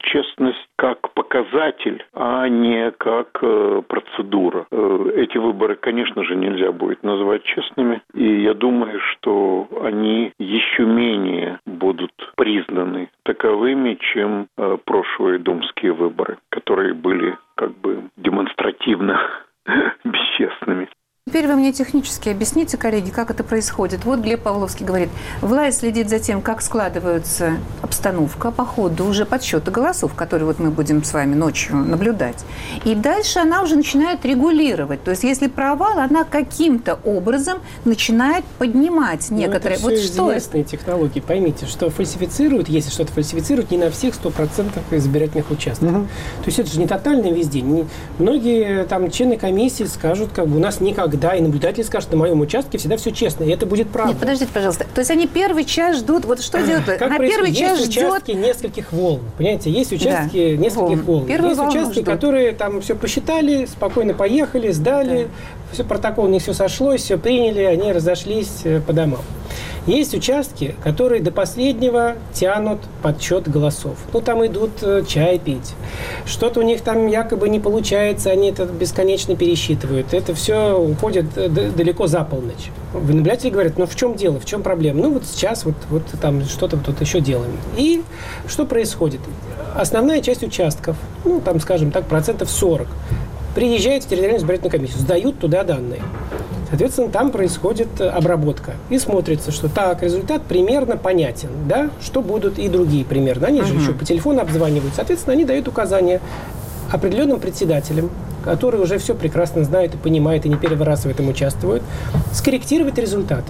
как показатель, а не как процедура. Эти выборы, конечно же, нельзя будет назвать честными, и я думаю, что они еще менее будут признаны таковыми, чем прошлые думские выборы, которые были как бы демонстративно бесчестными. Теперь вы мне технически объясните, коллеги, как это происходит. Вот Глеб Павловский говорит, власть следит за тем, как складывается обстановка по ходу уже подсчета голосов, которые вот мы будем с вами ночью наблюдать. И дальше она уже начинает регулировать. То есть если провал, она каким-то образом начинает поднимать некоторые... Это все известные технологии. Поймите, что фальсифицируют, если что-то фальсифицируют, не на всех 100% избирательных участков. То есть это же не тотально везде. Многие там члены комиссии скажут, как бы у нас никогда, и наблюдатели скажут, на моем участке всегда все честно, и это будет правда. Нет, подождите, пожалуйста. То есть они первый час ждут, вот что делают? Как первый час есть участки нескольких волн, понимаете? Есть участки нескольких волн. Есть участки, которые там все посчитали, спокойно поехали, сдали, все протокол, не все сошлось, все приняли, они разошлись по домам. Есть участки, которые до последнего тянут подсчет голосов. Ну, там идут чай пить. Что-то у них там якобы не получается, они это бесконечно пересчитывают. Это все уходит далеко за полночь. Наблюдатели говорят, ну, в чем дело, в чем проблема? Ну, вот сейчас вот там что-то тут еще делаем. И что происходит? Основная часть участков, ну, там, скажем так, 40%, приезжает в территориальную избирательную комиссию, сдают туда данные. Соответственно, там происходит обработка. И смотрится, что так, результат примерно понятен, да, что будут и другие примерно. Они же еще по телефону обзванивают. Соответственно, они дают указания определенным председателям, которые уже все прекрасно знают и понимают, и не первый раз в этом участвуют, скорректировать результаты.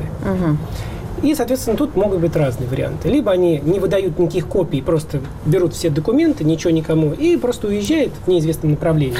И, соответственно, тут могут быть разные варианты. Либо они не выдают никаких копий, просто берут все документы, ничего никому, и просто уезжают в неизвестном направлении.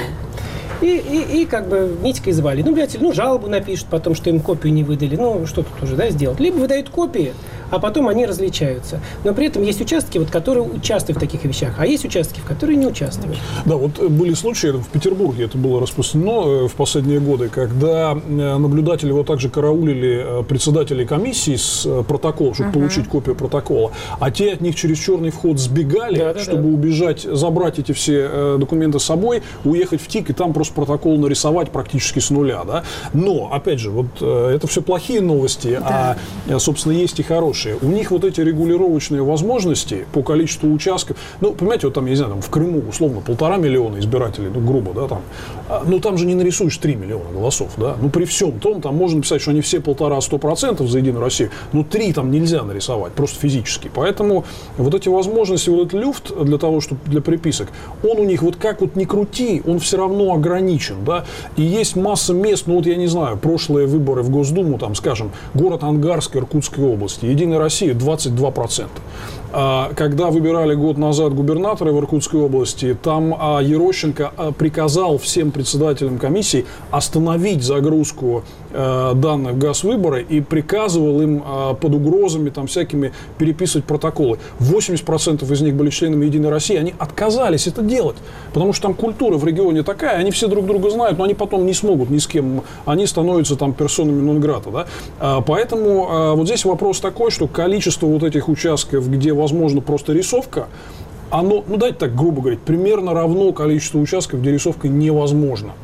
И как бы нитикой звали. Ну, наблюдатель, жалобу напишут потом, что им копию не выдали. Ну, что тут уже, сделать. Либо выдают копии, а потом они различаются. Но при этом есть участки, вот, которые участвуют в таких вещах, а есть участки, в которые не участвуют. Да, вот были случаи, в Петербурге это было распространено в последние годы, когда наблюдатели вот также караулили председателей комиссии с протоколом, чтобы получить копию протокола, а те от них через черный вход сбегали, чтобы убежать, забрать эти все документы с собой, уехать в ТИК и там просто протокол нарисовать практически с нуля. Да? Но, опять же, вот это все плохие новости, а, собственно, есть и хорошие. У них вот эти регулировочные возможности по количеству участков, ну, понимаете, вот там, я не знаю, там в Крыму, условно, 1,5 миллиона избирателей, ну, грубо, да, там, ну, там же не нарисуешь 3 миллиона голосов, да, ну, при всем том, там можно написать, что они все 1,5-100% за Единую Россию, но 3 там нельзя нарисовать, просто физически, поэтому вот эти возможности, вот этот люфт для того, чтобы для приписок, он у них вот как вот ни крути, он все равно ограничен, да, и есть масса мест, ну, вот я не знаю, прошлые выборы в Госдуму, там, скажем, город Ангарск Иркутской области, Единая Россия 22%. Когда выбирали год назад губернатора в Иркутской области, там Ерощенко приказал всем председателям комиссии остановить загрузку данных в Газвыборы и приказывал им под угрозами там всякими переписывать протоколы. 80% из них были членами Единой России, они отказались это делать, потому что там культура в регионе такая, они все друг друга знают, но они потом не смогут ни с кем, они становятся там персонами нон-грата, да? Поэтому вот здесь вопрос такой, что количество вот этих участков, где возможно просто рисовка, оно, ну давайте так грубо говорить, примерно равно количеству участков, где рисовка невозможна.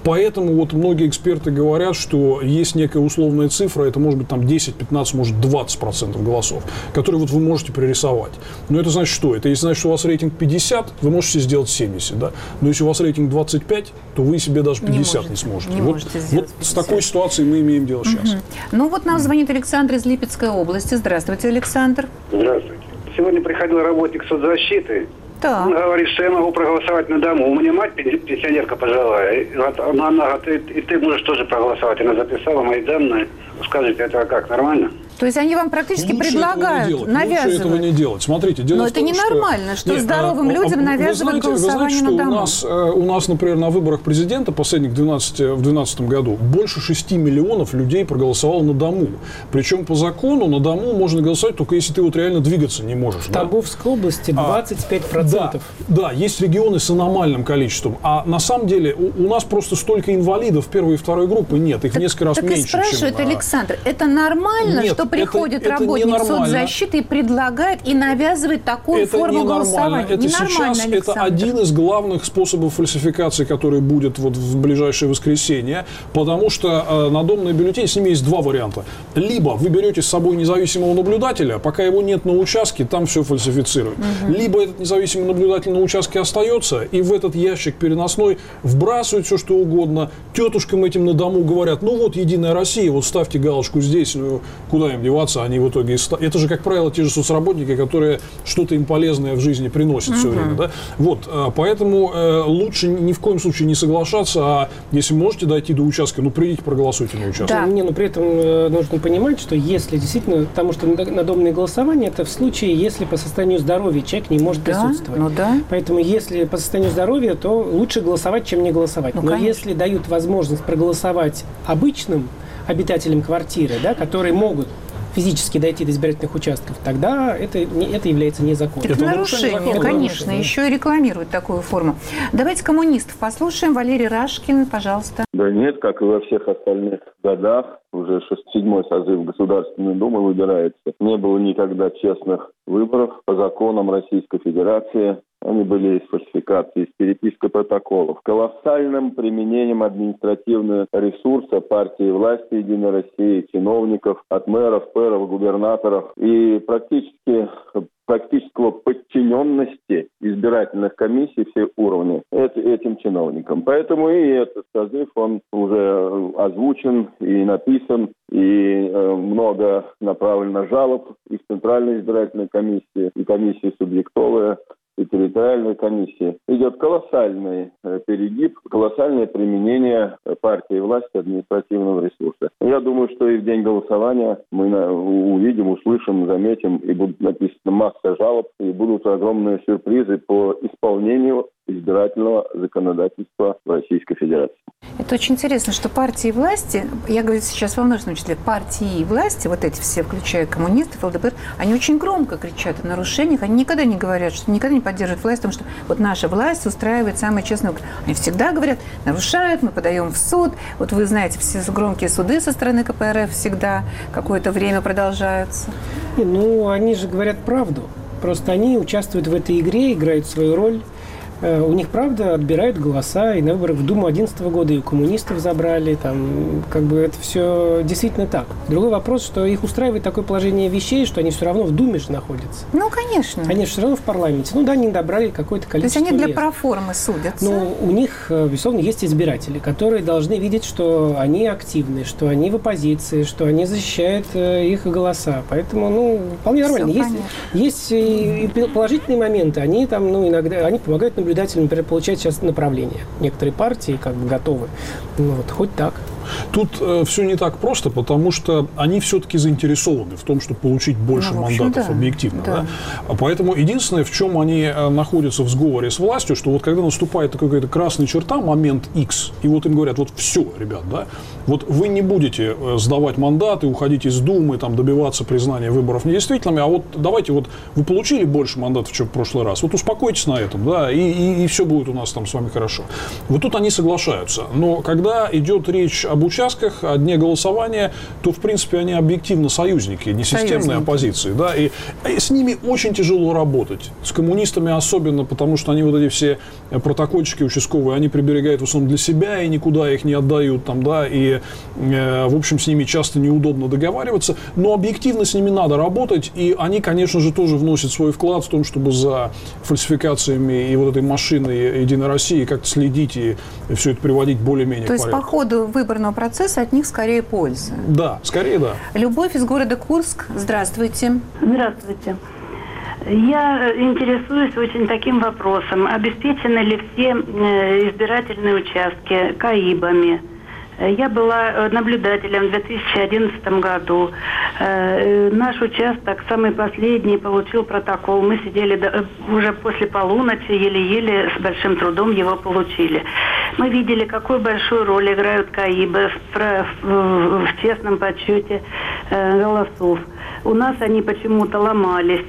Поэтому вот многие эксперты говорят, что есть некая условная цифра, это может быть там 10, 15, может 20% голосов, которые вот вы можете пририсовать. Но это значит что? Это если значит, что у вас рейтинг 50, вы можете сделать 70, да? Но если у вас рейтинг 25, то вы себе даже 50 не сможете. Вот с такой ситуацией мы имеем дело сейчас. Ну вот нам звонит Александр из Липецкой области. Здравствуйте, Александр. Здравствуйте. Сегодня приходил работник соцзащиты. Да. Он говорит, что я могу проголосовать на дому. У меня мать пенсионерка пожилая. Она говорит, и ты можешь тоже проголосовать. Она записала мои данные. Скажите, это как, нормально? То есть они вам практически предлагают, навязывают. Лучше этого не делать. Смотрите, дело Но в это том, ненормально, что здоровым людям навязывают голосование на дому. У нас, например, на выборах президента последних в 2012 году больше 6 миллионов людей проголосовало на дому. Причем по закону на дому можно голосовать только если ты вот реально двигаться не можешь. В Тамбовской области 25%. Да, есть регионы с аномальным количеством. А на самом деле у нас просто столько инвалидов первой и второй группы нет. Их в несколько раз меньше, так и спрашивает Александр, это нормально, что приходит работник соцзащиты и предлагает и навязывает такую форму голосования? Это сейчас это один из главных способов фальсификации, который будет вот в ближайшее воскресенье, потому что надомные бюллетени, с ними есть два варианта. Либо вы берете с собой независимого наблюдателя, пока его нет на участке, там все фальсифицируют. Либо этот независимый наблюдатель на участке остается, и в этот ящик переносной вбрасывают все, что угодно. Тетушкам этим на дому говорят, ну вот Единая Россия, вот ставьте галочку здесь, ну, куда им деваться, они в итоге... Это же, как правило, те же соцработники, которые что-то им полезное в жизни приносят все время. Да? Вот, поэтому лучше ни в коем случае не соглашаться, а если можете дойти до участка, ну, придите, проголосуйте на участке. Да. Но при этом нужно понимать, что если действительно, потому что надомное голосование, это в случае, если по состоянию здоровья человек не может присутствовать. Ну, да. Поэтому если по состоянию здоровья, то лучше голосовать, чем не голосовать. Ну, но конечно. если дают возможность проголосовать обычным обитателям квартиры, да, которые могут физически дойти до избирательных участков, тогда это является незаконным. Это нарушение, конечно, еще и рекламируют такую форму. Давайте коммунистов послушаем. Валерий Рашкин, пожалуйста. Да нет, как и во всех остальных годах, уже 7-й созыв Государственной Думы выбирается. Не было никогда честных выборов по законам Российской Федерации. Они были из фальсификации, из переписки протоколов. Колоссальным применением административного ресурса партии власти Единой России, чиновников, от мэров, пэров, губернаторов и практического подчиненности избирательных комиссий всех уровней этим чиновникам. Поэтому и этот созыв, он уже озвучен и написан, и много направлено жалоб и в Центральной избирательной комиссии, и комиссии субъектовые, и территориальной комиссии. Идет колоссальный перегиб, колоссальное применение партии власти административного ресурса. Я думаю, что и в день голосования мы увидим, услышим, заметим, и будет написана масса жалоб, и будут огромные сюрпризы по исполнению избирательного законодательства Российской Федерации. Это очень интересно, что партии власти, я говорю сейчас во множественном числе, партии власти, вот эти все, включая коммунистов, ЛДПР, они очень громко кричат о нарушениях, они никогда не говорят, что никогда не поддерживают власть, потому что вот наша власть устраивает самые честные выборы. Они всегда говорят, нарушают, мы подаем в суд. Вот вы знаете, все громкие суды со стороны КПРФ всегда какое-то время продолжаются. Ну, они же говорят правду. Просто они участвуют в этой игре, играют свою роль. У них, правда, отбирают голоса, и на выборах в Думу 2011 года и у коммунистов забрали, там, как бы это все действительно так. Другой вопрос, что их устраивает такое положение вещей, что они все равно в Думе же находятся. Ну, конечно. Они же все равно в парламенте. Ну да, они добрали какое-то количество. То есть они для мест. проформы судятся? Ну, у них, безусловно, есть избиратели, которые должны видеть, что они активны, что они в оппозиции, что они защищают их голоса. Поэтому, ну, вполне нормально. Есть и положительные моменты. Они там, ну, иногда, они помогают наблюдателям, например, получать сейчас направление. Некоторые партии как бы готовы. Ну, вот, хоть так. Тут все не так просто, потому что они все-таки заинтересованы в том, чтобы получить больше мандатов, объективно. Да. Да? Поэтому единственное, в чем они находятся в сговоре с властью, что вот когда наступает какая-то красная черта, момент X, и вот им говорят, вот все, ребят, да, вот вы не будете сдавать мандаты, уходить из Думы, там, добиваться признания выборов недействительными, а вот давайте вот вы получили больше мандатов, чем в прошлый раз, вот успокойтесь на этом, да, и все будет у нас там с вами хорошо. Вот тут они соглашаются. Но когда идет речь об участках, о дне голосования, то, в принципе, они объективно союзники, не системные оппозиции. Да, и с ними очень тяжело работать. С коммунистами особенно, потому что они вот эти все протокольчики участковые, они приберегают в основном для себя и никуда их не отдают. Там, да, и, в общем, с ними часто неудобно договариваться. Но объективно с ними надо работать. И они, конечно же, тоже вносят свой вклад в том, чтобы за фальсификациями и вот этой машиной Единой России как-то следить и все это приводить более-менее к порядку. То есть по ходу выборного процесса от них скорее польза? Да, скорее да. Любовь из города Курск. Здравствуйте. Здравствуйте. Я интересуюсь очень таким вопросом. Обеспечены ли все избирательные участки КАИБами? Я была наблюдателем в 2011 году. Наш участок, самый последний, получил протокол. Мы сидели уже после полуночи, еле-еле, с большим трудом его получили. Мы видели, какую большую роль играют КАИБы в честном подсчете голосов. У нас они почему-то ломались.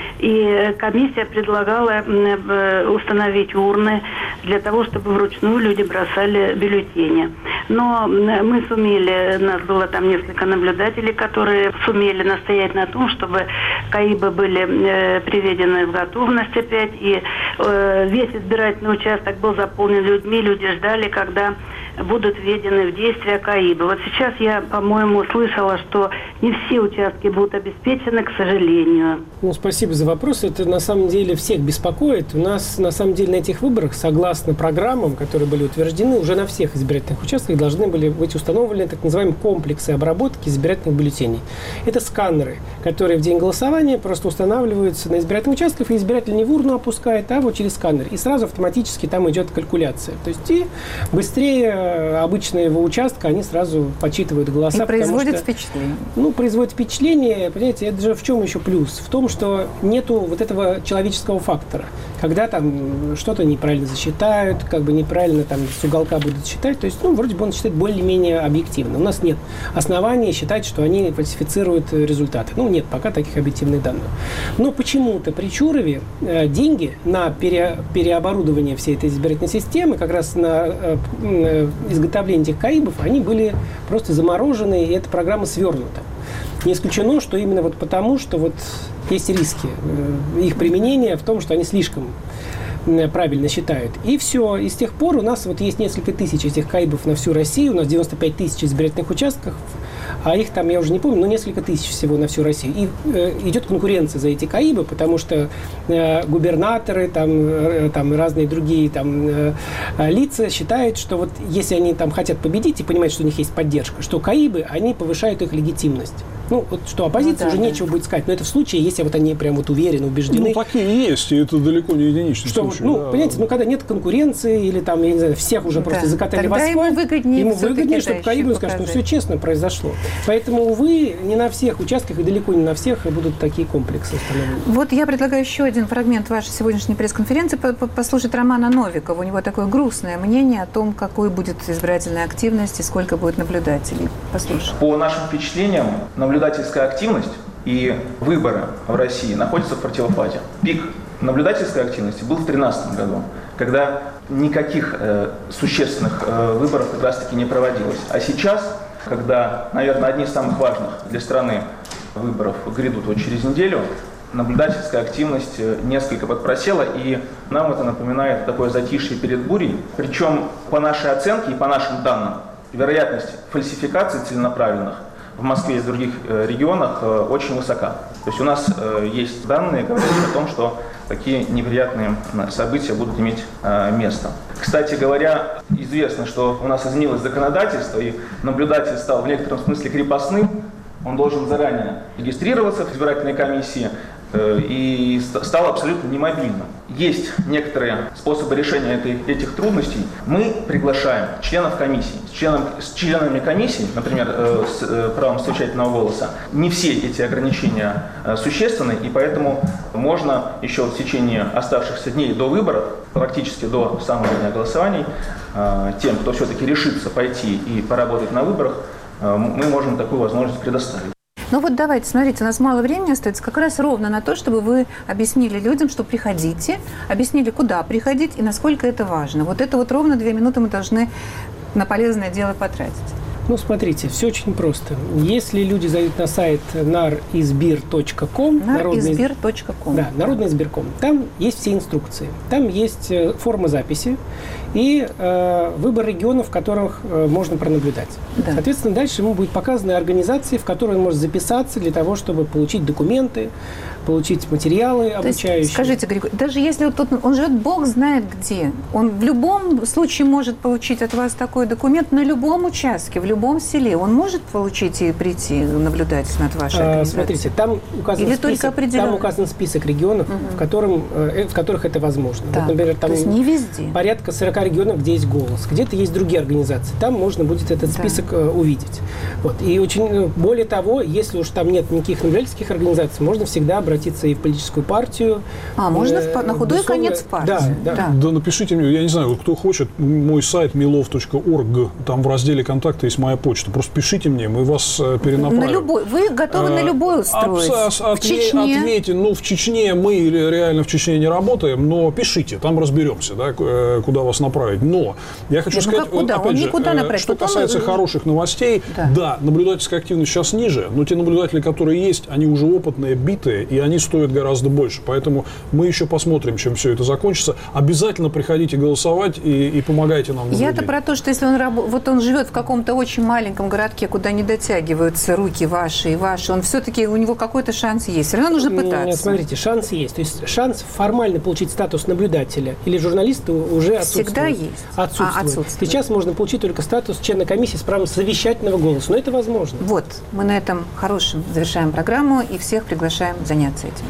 И комиссия предлагала установить урны для того, чтобы вручную люди бросали бюллетени. Но мы сумели, нас было там несколько наблюдателей, которые сумели настоять на том, чтобы КАИБы были приведены в готовность опять. И весь избирательный участок был заполнен людьми, люди ждали, когда будут введены в действие КАИБы. Вот сейчас я, по-моему, слышала, что не все участки будут обеспечены, к сожалению. Ну, спасибо за вопрос. Это на самом деле всех беспокоит. У нас на самом деле на этих выборах, согласно программам, которые были утверждены, уже на всех избирательных участках должны были быть установлены так называемые комплексы обработки избирательных бюллетеней. Это сканеры, которые в день голосования просто устанавливаются на избирательных участках, и избиратель не в урну опускает, а вот через сканер. И сразу автоматически там идет калькуляция. То есть и быстрее обычного его участка, они сразу подсчитывают голоса. И производят впечатление. Ну, производит впечатление, понимаете, это же в чем еще плюс? В том, что нету вот этого человеческого фактора. Когда там что-то неправильно засчитают, как бы неправильно там с уголка будут считать, то есть, ну, вроде бы он считает более-менее объективно. У нас нет оснований считать, что они фальсифицируют результаты. Ну, нет пока таких объективных данных. Но почему-то при Чурове деньги на переоборудование всей этой избирательной системы, как раз на изготовление этих КАИБов, они были просто заморожены, и эта программа свернута. Не исключено, что именно вот потому, что вот есть риски их применения в том, что они слишком правильно считают. И все. И с тех пор у нас вот есть несколько тысяч этих КАИБов на всю Россию. У нас 95 тысяч избирательных участков, а их там, я уже не помню, но несколько тысяч всего на всю Россию. И идет конкуренция за эти КАИБы, потому что губернаторы, там разные другие там, лица считают, что вот если они там хотят победить и понимают, что у них есть поддержка, что КАИБы, они повышают их легитимность. Ну, вот что оппозиции уже нечего будет сказать. Но это в случае, если вот они прям вот уверены, убеждены. Ну, такие есть, и это далеко не единичный что, случай. Ну, да, понимаете, ну, когда нет конкуренции, или там, я не знаю, всех уже просто закатали в асфальт. Ему выгоднее, чтобы КАИБы сказать, что все честно произошло. Поэтому, увы, не на всех участках и далеко не на всех будут такие комплексы установлены. Вот я предлагаю еще один фрагмент вашей сегодняшней пресс-конференции послушать Романа Новикова. У него такое грустное мнение о том, какой будет избирательная активность и сколько будет наблюдателей. Послушаем. По нашим впечатлениям, наблюдательская активность и выборы в России находятся в противофазе. Пик наблюдательской активности был в 2013 году, когда никаких существенных выборов как раз-таки не проводилось. А сейчас, когда, наверное, одни из самых важных для страны выборов грядут вот через неделю, наблюдательская активность несколько подпросела, и нам это напоминает такое затишье перед бурей. Причем по нашей оценке и по нашим данным, вероятность фальсификации целенаправленных в Москве и в других регионах очень высока. То есть у нас есть данные, говорящие о том, что такие неприятные события будут иметь место. Кстати говоря, известно, что у нас изменилось законодательство, и наблюдатель стал в некотором смысле крепостным. Он должен заранее регистрироваться в избирательной комиссии и стал абсолютно немобильным. Есть некоторые способы решения этих трудностей. Мы приглашаем членов комиссии. С членами комиссии, например, с правом совещательного голоса, не все эти ограничения существенны, и поэтому можно еще в течение оставшихся дней до выборов, практически до самого дня голосований, тем, кто все-таки решится пойти и поработать на выборах, мы можем такую возможность предоставить. Ну вот давайте, смотрите, у нас мало времени остается, как раз ровно на то, чтобы вы объяснили людям, что приходите, объяснили, куда приходить и насколько это важно. Вот это вот ровно 2 минуты мы должны на полезное дело потратить. Ну, смотрите, все очень просто. Если люди зайдут на сайт narizbir.com, народный избирком, там есть все инструкции. Там есть форма записи и выбор регионов, в которых можно пронаблюдать. Да. Соответственно, дальше ему будет показаны организации, в которые он может записаться для того, чтобы получить документы, получить материалы обучающие. То есть, скажите, Григорий, даже если он живет, Бог знает где, он в любом случае может получить от вас такой документ на любом участке, в любом селе. Он может получить и прийти наблюдать над вашей организацией? Смотрите, там указан список регионов, в которых это возможно. Да. Вот, например, там то есть не везде. Порядка 40 регионов, где есть «Голос». Где-то есть другие организации. Там можно будет этот список увидеть. Вот. И более того, если уж там нет никаких наблюдательских организаций, можно всегда обратиться и в политическую партию. Можно на худой конец в партию. Да, напишите мне, я не знаю, кто хочет, мой сайт milov.org, там в разделе «Контакты» есть моя почта. Просто пишите мне, мы вас перенаправим. Вы готовы на любой устроить? В Чечне? Ответьте, в Чечне мы реально в Чечне не работаем, но пишите, там разберемся, да, куда вас направить. Но я хочу сказать, опять же, что касается хороших новостей, да, наблюдательская активность сейчас ниже, но те наблюдатели, которые есть, они уже опытные, битые, и они стоят гораздо больше. Поэтому мы еще посмотрим, чем все это закончится. Обязательно приходите голосовать и помогайте нам. Я-то про то, что если он живет в каком-то очень маленьком городке, куда не дотягиваются руки ваши и ваши, он все-таки, у него какой-то шанс есть. Все равно нужно пытаться. Нет, смотрите, шанс есть. То есть шанс формально получить статус наблюдателя или журналиста уже отсутствует. Всегда есть. Отсутствует. Сейчас можно получить только статус члена комиссии с правом совещательного голоса. Но это возможно. Вот. Мы на этом хорошем завершаем программу и всех приглашаем заняться этим.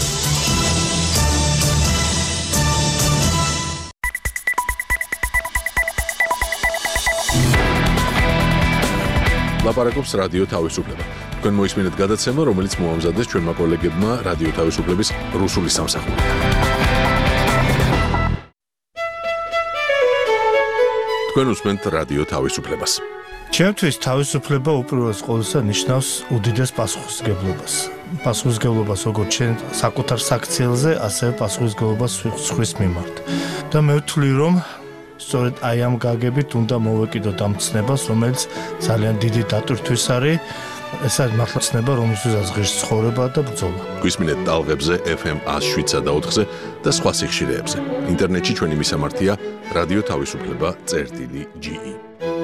ლაპარაკობს რადიო თავისუფლება. თქვენ მოისმინეთ გადაცემა, რომელიც მოამზადეს ჩვენმა კოლეგებმა რადიო თავისუფლების რუსული სამსახური. თქვენ უსმენთ რადიო თავისუფლებას. ჩემთვის თავისუფლება უპირველეს ყოვლისა ნიშნავს უდიდეს პასუხისმგებლობას. პასუხისმგებლობას როგორც ჩვენ საკუთარ საქციელზე, ასევე პასუხისმგებლობას სხვის მიმართ. და მე ვთვლი, რომ სწორედ აი ამ გაგებით უნდა მოვეკიდოთ ამ ცნებას, რომელიც ძალიან დიდი დატვირთვის არის. ეს არის მართლა ცნება, რომელსაც ღირს ცხოვრება და ბრძოლა. გვისმინეთ ტალღებზე FM 107.4-ზე და სხვა სიხშირეებზე. ინტერნეტში ჩვენი მისამართია რადიო თავისუფლება.ge